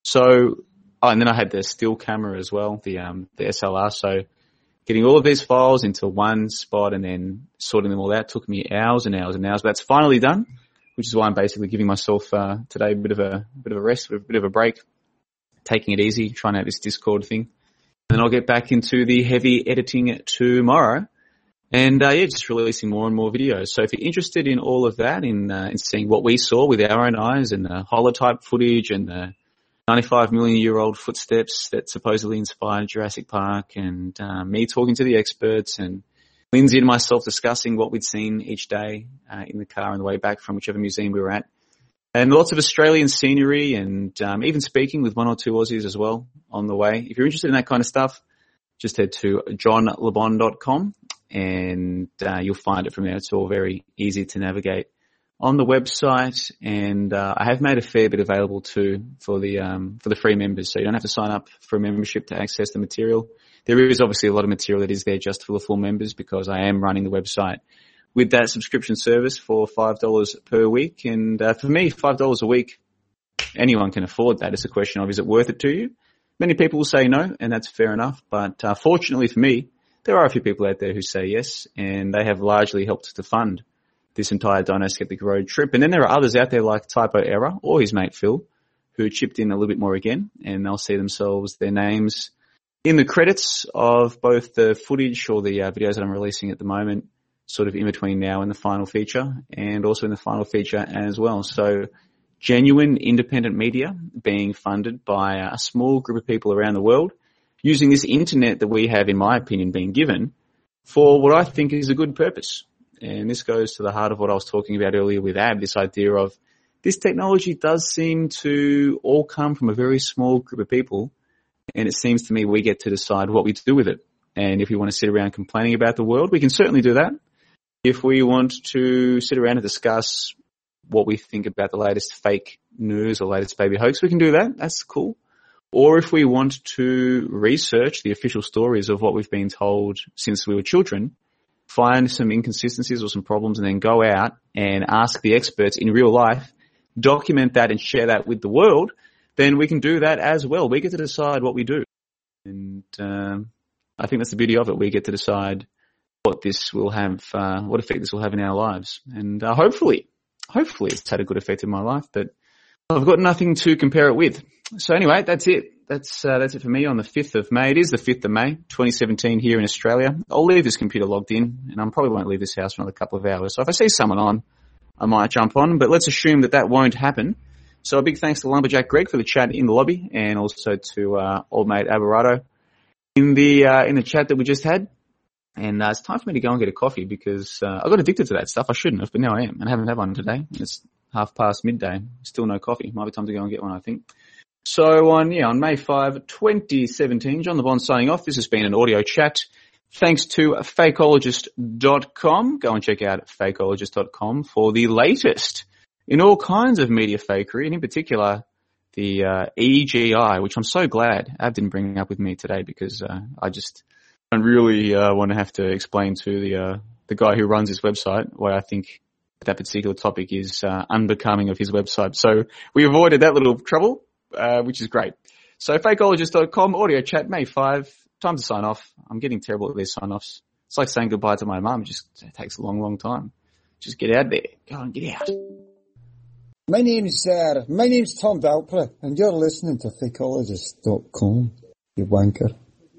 B: So, and then I had the still camera as well, the SLR. So getting all of these files into one spot and then sorting them all out took me hours and hours and hours. But that's finally done, which is why I'm basically giving myself today a bit of a rest, a bit of a break, taking it easy, trying out this Discord thing. And then I'll get back into the heavy editing tomorrow. And just releasing more and more videos. So if you're interested in all of that, in seeing what we saw with our own eyes and the holotype footage and the 95 million year old footsteps that supposedly inspired Jurassic Park, and me talking to the experts, and Lindsay and myself discussing what we'd seen each day in the car on the way back from whichever museum we were at, and lots of Australian scenery, and even speaking with 1 or 2 Aussies as well on the way. If you're interested in that kind of stuff, just head to johnlebon.com and you'll find it from there. It's all very easy to navigate on the website, and I have made a fair bit available too for the free members, so you don't have to sign up for a membership to access the material. There is obviously a lot of material that is there just for the full members, because I am running the website with that subscription service for $5 per week. And for me, $5 a week, anyone can afford that. It's a question of, is it worth it to you? Many people will say no, and that's fair enough. But fortunately for me, there are a few people out there who say yes, and they have largely helped to fund this entire Dino Skeptic road trip. And then there are others out there like Typo Error or his mate Phil, who chipped in a little bit more again, and they'll see themselves, their names in the credits of both the footage or the videos that I'm releasing at the moment, sort of in between now and the final feature, and also in the final feature as well. So genuine independent media being funded by a small group of people around the world, using this internet that we have, in my opinion, been given for what I think is a good purpose. And this goes to the heart of what I was talking about earlier with Ab, this idea of this technology does seem to all come from a very small group of people, and it seems to me we get to decide what we do with it. And if we want to sit around complaining about the world, we can certainly do that. If we want to sit around and discuss what we think about the latest fake news or latest baby hoax, we can do that. That's cool. Or if we want to research the official stories of what we've been told since we were children, find some inconsistencies or some problems, and then go out and ask the experts in real life, document that and share that with the world, then we can do that as well. We get to decide what we do. And I think that's the beauty of it. We get to decide what this will have, what effect this will have in our lives. And hopefully it's had a good effect in my life, but I've got nothing to compare it with. So anyway, that's it. That's it for me on the 5th of May. It is the 5th of May, 2017 here in Australia. I'll leave this computer logged in, and I probably won't leave this house for another couple of hours. So if I see someone on, I might jump on, but let's assume that won't happen. So a big thanks to Lumberjack Greg for the chat in the lobby, and also to old mate Aberrado in the chat that we just had. And it's time for me to go and get a coffee, because I got addicted to that stuff. I shouldn't have, but now I am, and I haven't had one today. It's midday. Still no coffee. Might be time to go and get one, I think. So on May 5, 2017, John LeBon signing off. This has been an audio chat. Thanks to fakeologist.com. Go and check out fakeologist.com for the latest in all kinds of media fakery, and in particular, the EGI, which I'm so glad Ab didn't bring up with me today, because I just don't really want to have to explain to the guy who runs his website why I think that particular topic is unbecoming of his website. So we avoided that little trouble, which is great. So fakeologist.com, audio chat, May 5. Time to sign off. I'm getting terrible at these sign-offs. It's like saying goodbye to my mum. It takes a long, long time. Just get out there. Go on, get out.
C: My name's Tom Valpera, and you're listening to fakeologist.com, you wanker.